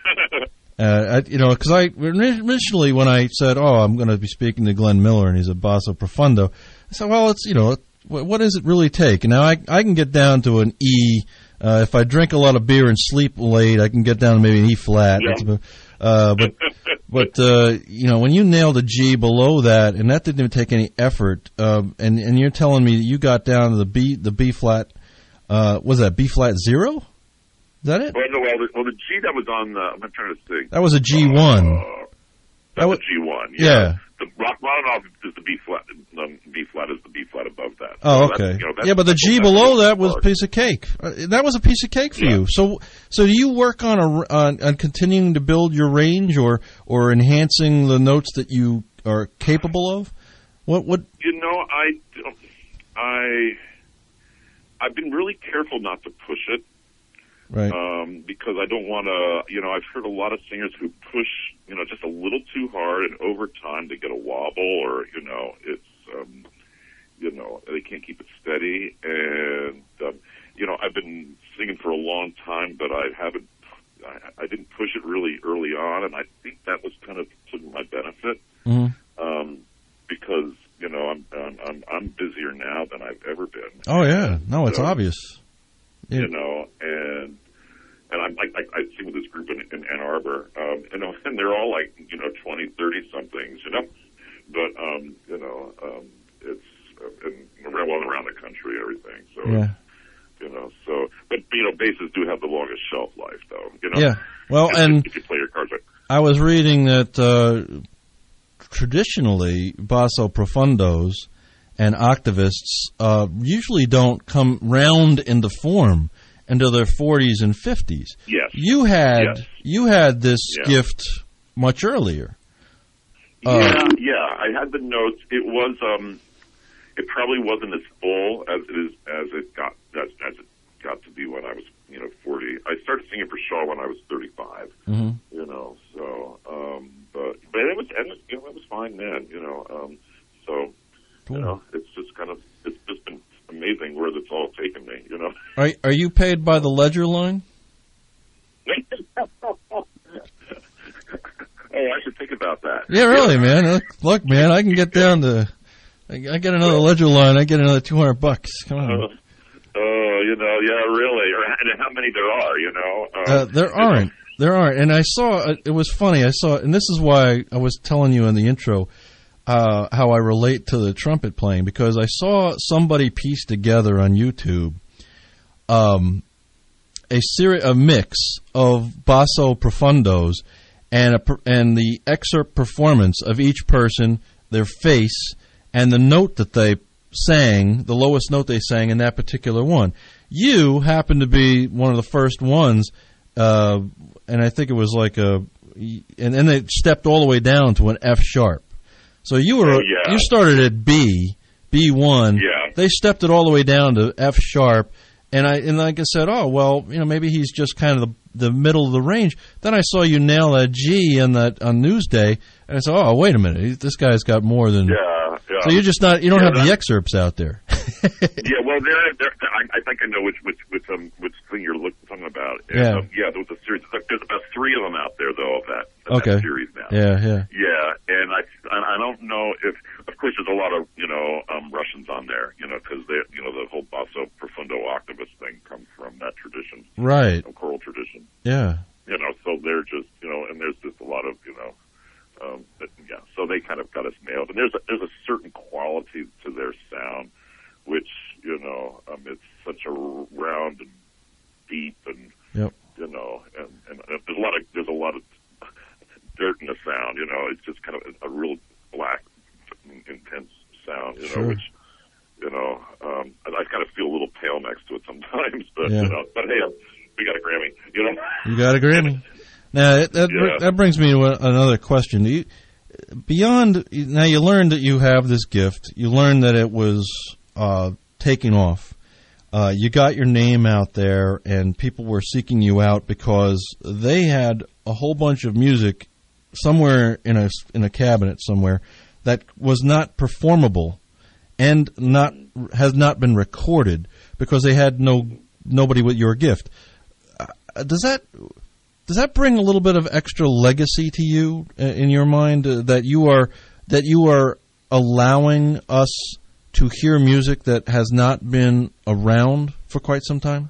uh, I, you know, because I initially when I said, "Oh, I'm going to be speaking to Glenn Miller, and he's a basso profundo," I said, "Well, it's you know, what, what does it really take?" And now I I can get down to an E. Uh, if I drink a lot of beer and sleep late, I can get down to maybe an E flat. Yeah. That's about, uh, but but uh, you know, when you nailed a G below that, and that didn't even take any effort, um, and and you're telling me that you got down to the B the B flat. Uh, was that B flat zero? Is that it? Well, no, well, the, well, the G that was on. Uh, I'm trying to think. That was a G one. Uh, that was G one. Yeah. Yeah. The Rachmaninoff is the B flat. Um, B flat is the B flat above that. Oh, So okay. that's, you know, that's, Yeah, but the that's G what- below that's that was a part. piece of cake. Uh, that was a piece of cake for Yeah. you. So, so do you work on a on, on continuing to build your range, or or enhancing the notes that you are capable of? What what? You know, I, I, I've been really careful not to push it. Right. Um, because I don't want to, you know, I've heard a lot of singers who push, you know, just a little too hard, and over time they get a wobble, or, you know, it's, um, you know, they can't keep it steady. And, um, you know, I've been singing for a long time, but I haven't, I, I didn't push it really early on, and I think that was kind of to my benefit. Mm-hmm. Um, because, you know, I'm, I'm, I'm, I'm busier now than I've ever been. Oh yeah, no, it's So, obvious. Yeah. You know, and and I'm, I, I, I sing with this group in, in Ann Arbor, um, you know, and they're all like, you know, twenty, thirty somethings, you know, but, um, you know, um, it's, uh, and around, well, around the country, everything, so, Yeah. you know, so, but, you know, basses do have the longest shelf life, though, you know. Yeah. Well, if, and if you play your cards right. I was reading that uh, traditionally basso profundos and octavists uh, usually don't come round into form until their forties and fifties. Yes. You had Yes. you had this Yeah. gift much earlier. Yeah, Uh, yeah, I had the notes. It was, um, it probably wasn't as full as it is, as it got, as, as it got to be when I was, you know, forty. I started singing for Shaw when I was thirty-five, Mhm. you know, so, um, but, but it was, and, you know, it was fine then, you know, um, so, Cool. you know, it's just kind of, it's just been amazing where it's all taken me, you know. Are are you paid by the ledger line? Oh, I should think about that. Yeah, really, man. Look, look, man, I can get down to. I I get another ledger line. I get another two hundred bucks. Come on. Uh, oh, you know, yeah, really, or and how many there are, you know. Um, Uh, there aren't. There aren't. And I saw, uh, it was funny, I saw, and this is why I was telling you in the intro uh, how I relate to the trumpet playing, because I saw somebody piece together on YouTube um, a seri- a mix of basso profundos and, a, per- and the excerpt performance of each person, their face, and the note that they sang, the lowest note they sang in that particular one. You happened to be one of the first ones, uh, and I think it was like a, and then they stepped all the way down to an F sharp. So you were, Oh, yeah. you started at B, B one. Yeah. They stepped it all the way down to F sharp, and I, and like I said, oh, well, you know, maybe he's just kind of the, the middle of the range. Then I saw you nail that G on that, on Newsday, and I said, oh, wait a minute, this guy's got more than, Yeah, yeah. so you're just not, you don't Yeah, have the that- excerpts out there. Yeah, well, there, there. I, I think I know which which which um which thing you're looking talking about. And, Yeah. um, yeah. There was a series. There's about three of them out there though of that, of Okay. that series now. Yeah, yeah. Yeah, and I I I don't know if, of course, there's a lot of you know um Russians on there, you know, because they you know the whole basso profundo octavus thing comes from that tradition, Right. you know, choral tradition. Yeah. You know, so they're just you know, and there's just a lot of you know. Um, but, yeah, so they kind of got us nailed, and there's a, there's a certain quality to their sound, which you know, um, it's such a round and deep, and Yep. you know, and, and there's a lot of there's a lot of dirt in the sound. You know, it's just kind of a, a real black, intense sound. You know, Sure. which you know, um, I, I kind of feel a little pale next to it sometimes, but Yeah. you know, but hey, we got a Grammy. You know, You got a Grammy. Now that that, Yeah. that brings me to another question. You, beyond now, you learned that you have this gift. You learned that it was uh, taking off. Uh, you got your name out there, and people were seeking you out because they had a whole bunch of music somewhere in a in a cabinet somewhere that was not performable and not has not been recorded because they had no nobody with your gift. Uh, does that does that bring a little bit of extra legacy to you uh, in your mind uh, that you are that you are allowing us to hear music that has not been around for quite some time?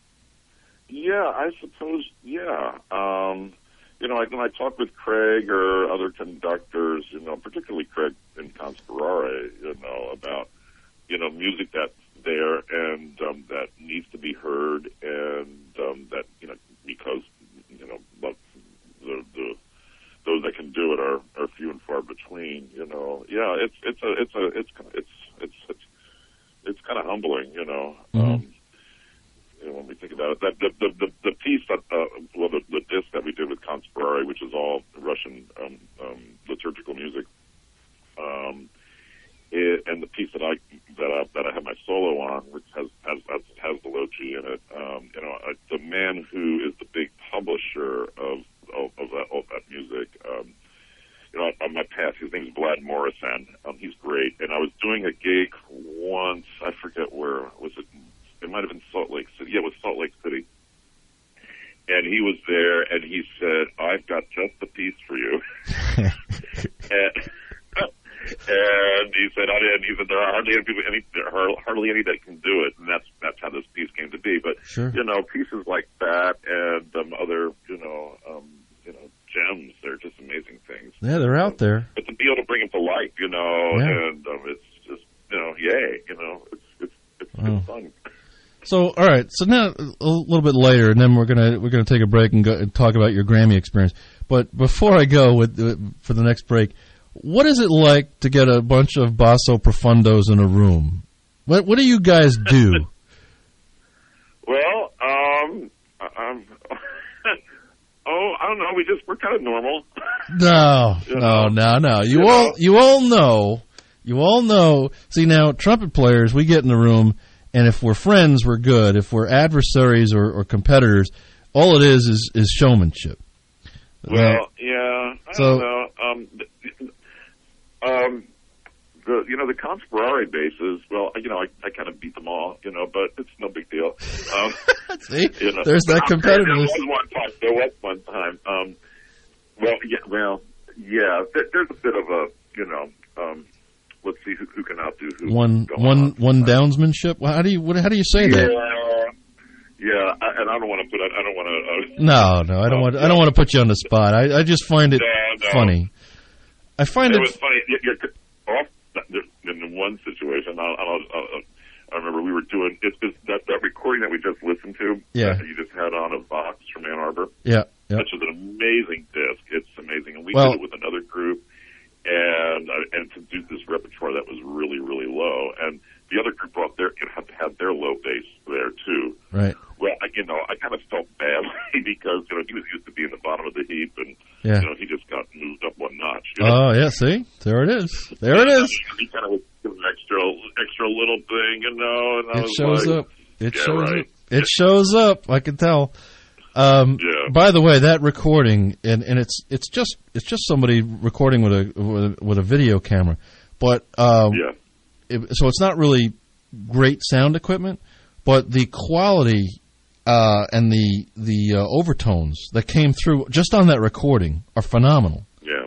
Yeah, I suppose. Yeah, um, you know, like when I talk with Craig or other conductors, you know, particularly Craig in Conspirare, you know, about you know music that's there and um, that needs to be heard, and um, that you know because you know but the the those that can do it are, are few and far between. You know, yeah, it's it's a it's a it's it's it's it's it's kind of humbling. You know. Mm-hmm. Um, You know, when we think about it, that the the the, the piece that uh, well, the, the disc that we did with Conspirare, which is all Russian um, um, liturgical music, um, it, and the piece that I that I that I have my solo on, which has has has, has the Loci in it. Um, you know, uh, the man who is the big publisher of of, of that of that music. Um, you know, on my past, his name is Vlad Morrison. Um, he's great, and I was doing a gig once. I forget where was it. It might have been Salt Lake City. Yeah, it was Salt Lake City. And he was there, and he said, "I've got just the piece for you." and, and he said, and he said, "There are hardly any people, any, there are hardly any that can do it," and that's that's how this piece came to be. But Sure. you know, pieces like that and um, other, you know, um, you know, gems. They're just amazing things. Yeah, they're out there. But to be able to bring them to life, you know, Yeah. and um, it's just, you know, yay, you know, it's it's it's, Wow. it's fun. So, all right. So now a little bit later, and then we're gonna we're gonna take a break and, go, and talk about your Grammy experience. But before I go with for the next break, what is it like to get a bunch of basso profundos in a room? What what do you guys do? Well, um, um, oh, I don't know. We just we're kind of normal. No, You no, know? no, no. You You all know? you all know, you all know. See now, trumpet players, we get in the room. And if we're friends, we're good. If we're adversaries or, or competitors, all it is is, is showmanship. Well, yeah, I So- don't know. Um, th- um, the you know the Conspirare bases. Well, you know, I, I kind of beat them all, you know, but it's no big deal. Um, See, you know, there's that There competitiveness. was one time. There was one time. Um, well, yeah, well, yeah. There, there's a bit of a, you know. Um, Let's see who, who can outdo who. One going one on. one downsmanship. Well, how do you what, how do you say that? Yeah, yeah, I, and I don't want to put. I, I don't want to. Uh, No, no, I don't want. I don't want to put you on the spot. I, I just find it No, no. funny. I find it it. was funny. You, you're off in one situation. I, I, I, I remember we were doing it's, it's that that recording that we just listened to. Yeah. That you just had on of Vox from Ann Arbor. Yeah, yeah. Which is an amazing disc. It's amazing, and we Well- did it with another group. And uh, and to do this repertoire that was really really low, and days there too. Right. Well, I, you know, I kind of felt badly because you know he was used to being the bottom of the heap, and Yeah. you know he just got moved up one notch. You know? Oh, yeah, see? There it is. There it is. He kind of was doing an extra, extra little thing, you know. And I It was shows like, up. It yeah, shows right. up. It shows up. I can tell. Um, Yeah. By the way, that recording, and, and it's it's just it's just somebody recording with a with a, with a video camera, but um, Yeah. it, so it's not really great sound equipment, but the quality uh, and the the uh, overtones that came through just on that recording are phenomenal. Yeah.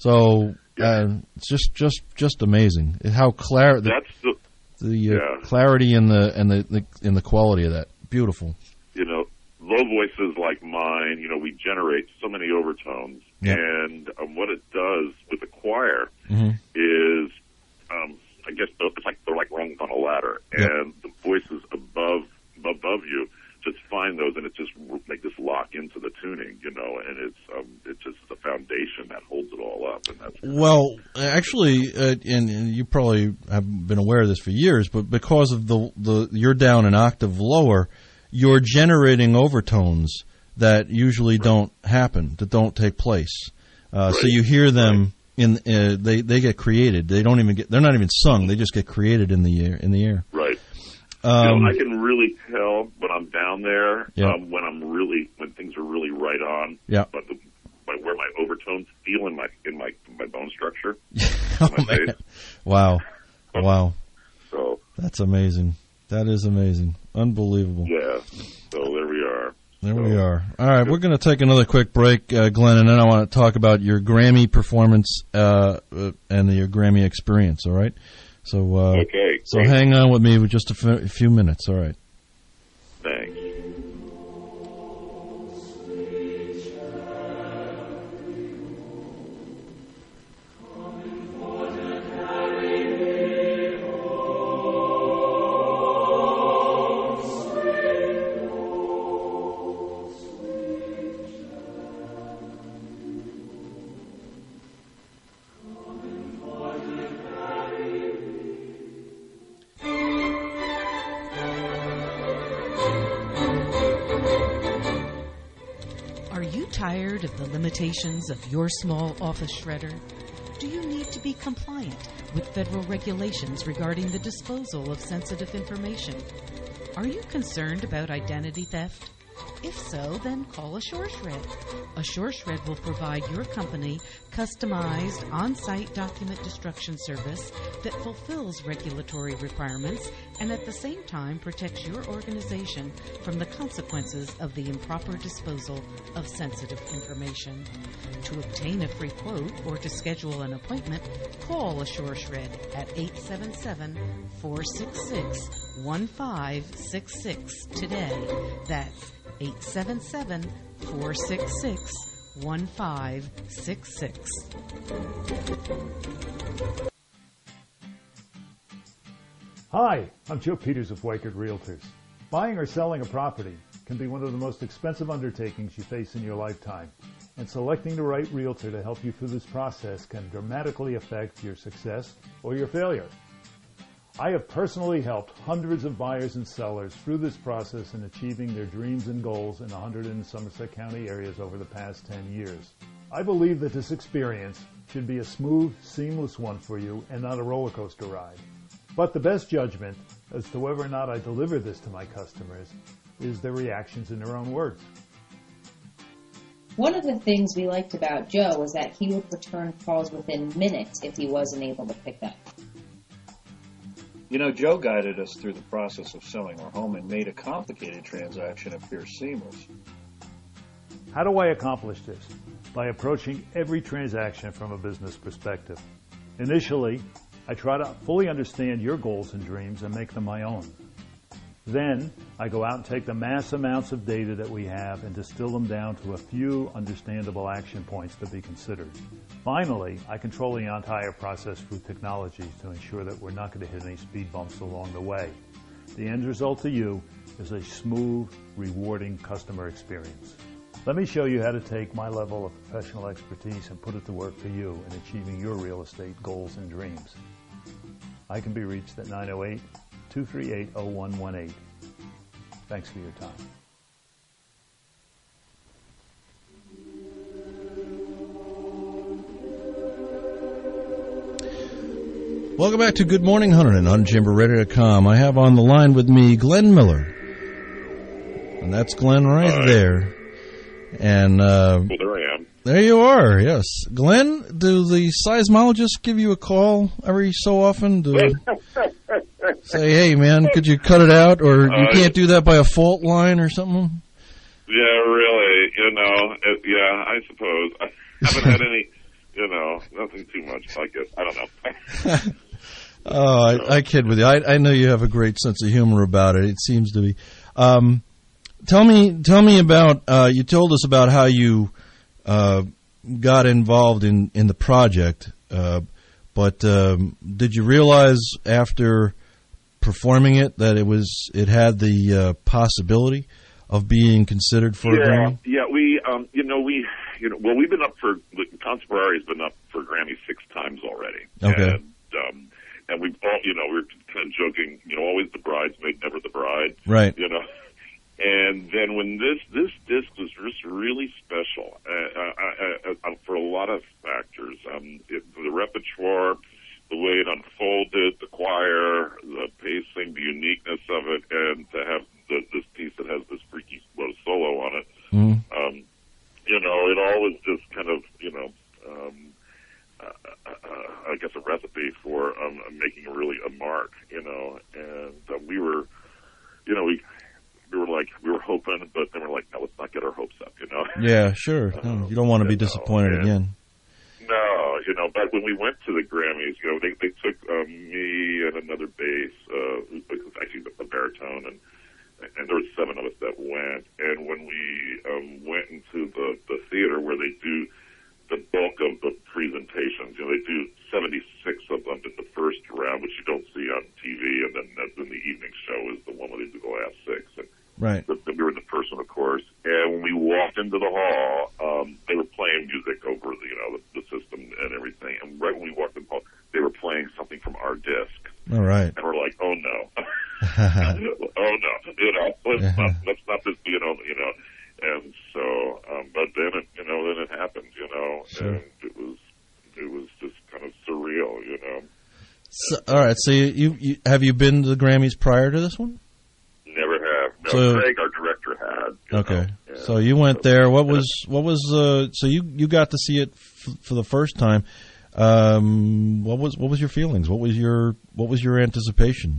So uh, it's just just just amazing how clear the That's the the uh, yeah. clarity and the and the, the and the quality of that. Beautiful. you know, low voices like mine, you know, we generate so many overtones. Yeah. And um, what it does with the choir Mm-hmm. is, um, I guess it's like they're like rungs on a ladder, Yeah. and the voices above above you just find those, and it just like just lock into the tuning, you know, and it's um, it's just the foundation that holds it all up, and that's Well, actually, uh, and, and you probably have been aware of this for years, but because of the the you're down an octave lower, you're generating overtones that usually don't happen, that don't take place. Uh, So Right. you hear them in uh, they they get created. They don't even get they're not even sung. They just get created in the air in the air. right. Um, you know, I can really tell when I'm down there, Yeah. um, when I'm really when things are really right on. Yeah. But the, by where my overtones feel in my in my my bone structure. oh my man! face. Wow, wow, So that's amazing. That is amazing. Unbelievable. yeah. So there we are. There we are. All right, we're going to take another quick break, uh, Glenn, and then I want to talk about your Grammy performance uh, uh, and your Grammy experience. All right. So uh, Okay, So great. hang on with me for just a f- a few minutes. All right. Thanks. Are you tired of the limitations of your small office shredder? Do you need to be compliant with federal regulations regarding the disposal of sensitive information? Are you concerned about identity theft? If so, then call AssureShred. AssureShred will provide your company customized on-site document destruction service that fulfills regulatory requirements and at the same time protects your organization from the consequences of the improper disposal of sensitive information. To obtain a free quote or to schedule an appointment, call AssureShred at eight seven seven, four six six, one five six six today. That's eight seven seven, four six six, one five six six. Hi, I'm Joe Peters of Weichert Realtors. Buying or selling a property can be one of the most expensive undertakings you face in your lifetime, and selecting the right realtor to help you through this process can dramatically affect your success or your failure. I have personally helped hundreds of buyers and sellers through this process in achieving their dreams and goals in one hundred and Somerset County areas over the past ten years. I believe that this experience should be a smooth, seamless one for you and not a roller coaster ride. But the best judgment as to whether or not I deliver this to my customers is their reactions in their own words. One of the things we liked about Joe was that he would return calls within minutes if he wasn't able to pick up. You know, Joe guided us through the process of selling our home and made a complicated transaction appear seamless. How do I accomplish this? By approaching every transaction from a business perspective. Initially, I try to fully understand your goals and dreams and make them my own. Then, I go out and take the mass amounts of data that we have and distill them down to a few understandable action points to be considered. Finally, I control the entire process through technology to ensure that we're not going to hit any speed bumps along the way. The end result to you is a smooth, rewarding customer experience. Let me show you how to take my level of professional expertise and put it to work for you in achieving your real estate goals and dreams. I can be reached at nine oh eight, two three eight, oh one one eight. Thanks for your time. Welcome back to Good Morning Hunterdon on Chamber Radio dot com. I have on the line with me Glenn Miller. And that's Glenn right Hi. there. And uh, Well, there I am. there you are, yes. Glenn, do the seismologists give you a call every so often? Do say, hey, man, could you cut it out? Or you Uh, can't do that by a fault line or something? Yeah, really. You know, it, yeah, I suppose. I haven't had any, you know, nothing too much, I guess. I don't know. Oh, I, I kid with you. I, I know you have a great sense of humor about it. It seems to be. Um, tell me, tell me about. Uh, you told us about how you uh, got involved in, in the project, uh, but um, did you realize after performing it that it was it had the uh, possibility of being considered for a yeah, Grammy? yeah. We, um, you know, we, you know, well, we've been up for Conspirari's been up for Grammy six times already. Okay. And, um, and we've all, you know, we were kind of joking, you know, always the bridesmaid, never the bride. Right. You know. And then when this this disc was just really special uh, uh, uh, uh, for a lot of factors, um, it, the repertoire, the way it unfolded, the choir, the pacing, the uniqueness of it, and to have the, this piece that has this freaky solo on it, mm. um, you know, it all was just kind of, you know, um, uh, uh, I guess a recipe for um, making really a mark, you know, and uh, we were, you know, we. We were like, we were hoping, but then we're like, no, let's not get our hopes up, you know? Yeah, sure. No, you don't want to be disappointed know, again. No, you know, but when we went to the Grammys, you know, they, they took um, me and another bass, uh, who was actually a baritone, and and there was seven of us that went. And when we um, went into the, the theater where they do the bulk of the presentations, you know, they do seventy-six of them in the first round, which you don't see on T V, and then, then the evening show is the one where they do the last six. And right. the, we were in the first one, of course. And when we walked into the hall, um, they were playing music over the, you know, the, the system and everything. And right when we walked in the hall, they were playing something from our disc. All right. And we're like, oh no, oh no, you know, let's not, let's not just, you know, you know. And so, um, but then it, you know, then it happened, you know, sure. and it was, it was just kind of surreal, you know. So, all right. So you, you, you have you been to the Grammys prior to this one? Never have. No, so, Craig, our director, had. Okay. Yeah. So you went there. What was what was uh? So you, you got to see it f- for the first time. Um, what was what was your feelings? What was your what was your anticipation?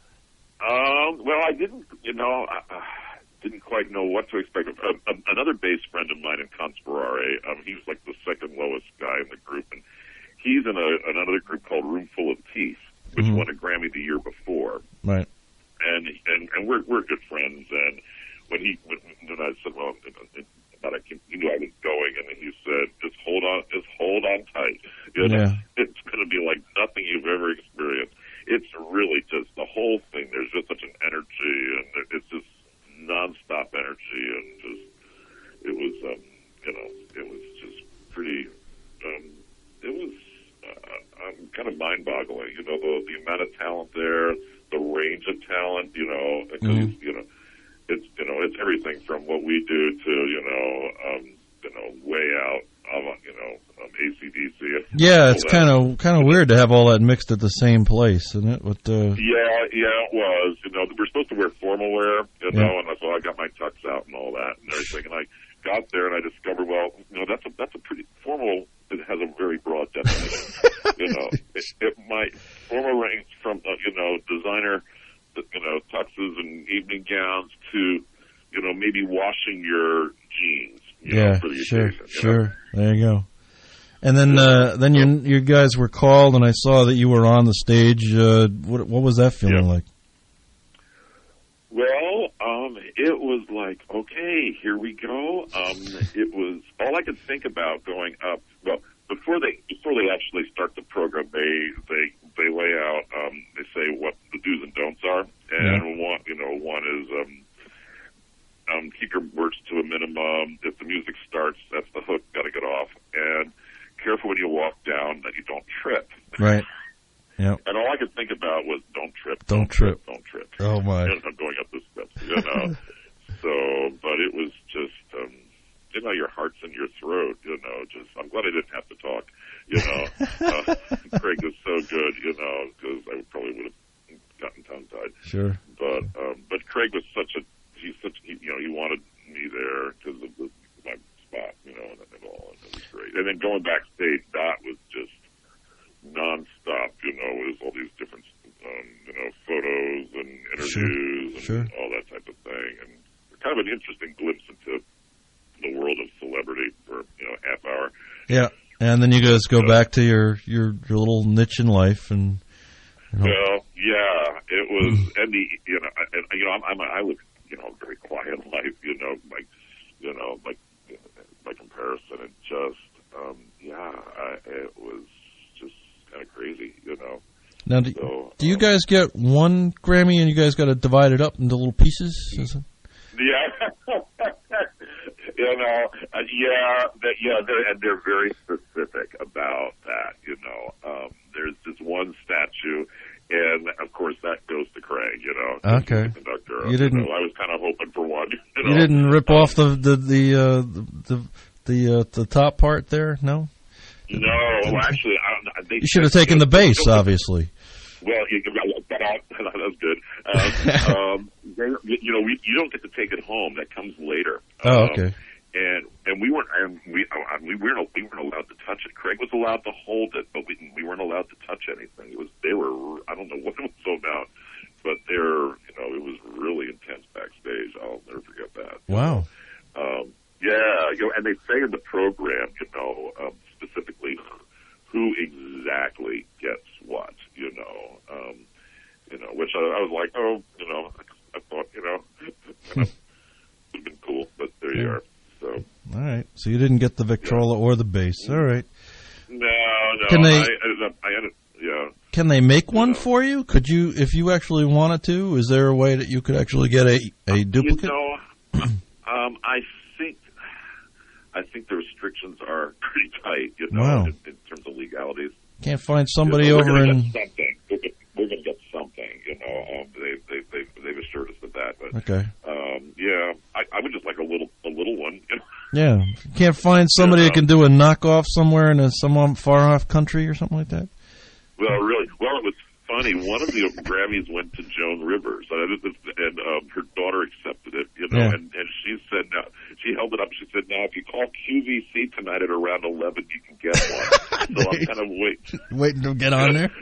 Um. Well, I didn't. You know. I, didn't quite know what to expect. Uh, uh, another bass friend of mine in Conspirare, um, he was like the second lowest guy in the group, and he's in a, another group called Roomful of Teeth, which mm-hmm. won a Grammy the year before. Right. And and, and we're we're good friends. And when he when, when I said, well, about it, he knew I was going, and he said, just hold on, just hold on tight. You know, yeah. It's going to be like nothing you've ever experienced. It's really just the whole thing. There's just such an energy, and it's just nonstop energy, and just it was, um, you know, it was just pretty. Um, it was uh, um, kind of mind-boggling, you know, the the amount of talent there, the range of talent, you know, because mm-hmm. you know, it's you know, it's everything from what we do to you know, um, you know, way out, um, you know, um, A C D C. Yeah, it's kind of kind of weird to have all that mixed at the same place, isn't it? With uh... yeah, yeah, it was. You know, we're supposed to wear formal wear, you know, yeah. and so I got my tux out and all that and everything, and I got there and I discovered, well, you know, that's a that's a pretty formal. It has a very broad definition. you know, it, it might formal range from uh, you know designer, you know, tuxes and evening gowns to, you know, maybe washing your jeans. You yeah, know, for the sure, occasion, you sure. know? There you go. And then, uh, then your your guys were called, and I saw that you were on the stage. Uh, what what was that feeling yeah. like? Well, um, it was like, okay, here we go. Um, it was all I could think about going up. Well, before they before they actually start the program, they they they lay out. Um, they say what the do's and don'ts are, and yeah. one you know one is um, um, keep your words to a minimum. If the music starts, that's the hook. Got to get off, and careful when you walk down that you don't trip. Right. Yeah. And all I could think about was don't trip. Don't, don't trip. trip. Don't trip. Oh my. And I'm going up the steps. You you know. So, but it was just, um, you know, your heart's in your throat, you know, just, I'm glad I didn't have to talk, you know. uh, Craig is so good, you know, because I probably would have gotten tongue-tied. Sure. But, um, but Craig was such a, he's such, he, you know, he wanted me there because of the, my spot, you know, and, and all, and it was great. And then going backstage, that was just nonstop, you know, with all these different, um, you know, photos and interviews Sure. and Sure. all that type of thing. And kind of an interesting glimpse into the world of celebrity for, you know, a half hour. Yeah, and then you guys go back to your, your, your little niche in life, and you know. Well, yeah, it was, and the, you know, and, you know, I'm, I'm, I live, you know, a very quiet life, you know, like, you know, like, by comparison, it just, um, yeah, I, it was just kind of crazy, you know. Now, do, so, do you um, guys get one Grammy and you guys got to divide it up into little pieces? Is it? Yeah, you know, uh, yeah, that, yeah, they're, and they're very specific about that. You know, um, there's this one statue, and of course that goes to Craig. You know, Okay. the conductor. You didn't- know, I was kind of hoping for one. You, know? You didn't rip off the the the uh, the the, uh, the top part there, no? No, well, actually, I don't. They You should have taken the bass, don't- obviously. Well, you, that, that was good. Um, um, they, you know, we, you don't get to take it home. That comes later. Oh, Um, okay. And and we weren't and we I mean, we weren't we weren't allowed to touch it. Craig was allowed to hold it, but we we weren't allowed to touch anything. It was they were I don't know what it was about, but they're you know it was really intense backstage. I'll never forget that. Wow. Um, yeah, you know, and they say in the program, you know, um, specifically who exactly gets what, you know, um, you know, which I, I was like, oh, you know, I, I thought, you know, it would have been cool, but there you are. So. All right. So you didn't get the Victrola or the bass. All right. No, no. Can they- I, I, I had it, yeah. Can they make one for you? Could you, if you actually wanted to, is there a way that you could actually get a, a duplicate? You know, um, I think I think the restrictions are pretty tight, you know, Wow. in, in terms of legalities. Can't find somebody You know, over we're gonna in... get something. We're gonna, we're gonna get something, you know. Um, they, they, they, they've assured us of that. But, Okay. um, yeah, I, I would just like a little, a little one. You know? Yeah. Can't find somebody that can do a knockoff somewhere in a some far-off country or something like that? Well, really, well, it was funny. One of the Grammys went to Joan Rivers, and, and um, her daughter accepted it, you know, Yeah. and, and she said, now, she held it up, she said, now, if you call Q V C tonight at around eleven, you can get one. So I'm kind of waiting. Waiting to get on there?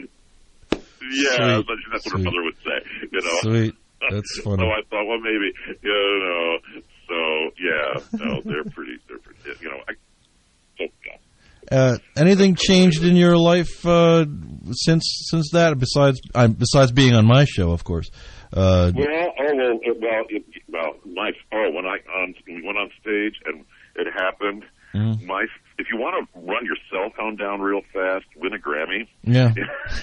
Yeah, Sweet. so that's what Sweet. her mother would say, you know. Sweet. That's funny. So I thought, well, maybe, you know, so, yeah, no, they're pretty, they're pretty, you know, I, so, yeah. Uh, anything changed in your life uh, since since that? Besides, uh, besides being on my show, of course. Uh, Well, oh well, it, well, it, well, my oh, when I um, we went on stage and it happened. Mhm. My, if you want to run your cell phone down real fast, win a Grammy. Yeah.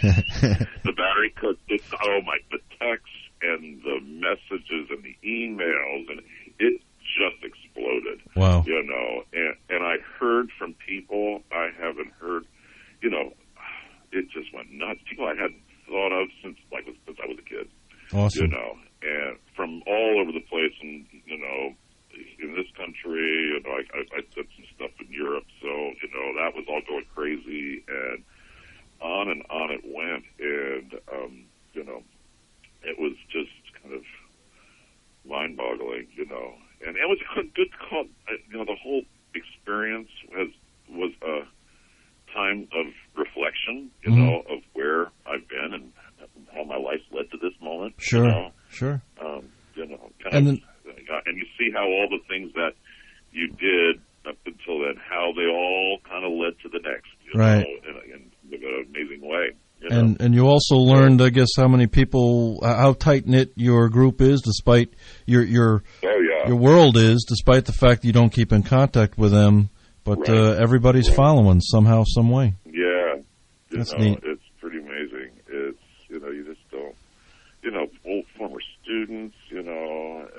The battery, cause it's oh my, the texts and the messages and the emails and it just exploded. Wow. You know, and and I heard from people I haven't heard. You know, it just went nuts. People I hadn't thought of since like since I was a kid. Awesome. You know, and from all over the place, and you know, in this country, you know, I, I, I did some stuff in Europe, so you know that was all going crazy, and on and on it went, and um, you know, it was just kind of mind-boggling, you know, and it was a good call. You know, the whole experience was was a time of reflection, you Mhm. know, of where I've been and how my life led to this moment. Sure, You know? sure. Um, you know, kind And of, then- uh, and you see how all the things that you did up until then, how they all kind of led to the next, you Right. know, in, in an amazing way. You know? And and you also learned, I guess, how many people, how tight knit your group is, despite your your Oh, yeah. your world is, despite the fact that you don't keep in contact with them. But Right. uh, everybody's following somehow, some way. Yeah, you That's know, neat. It,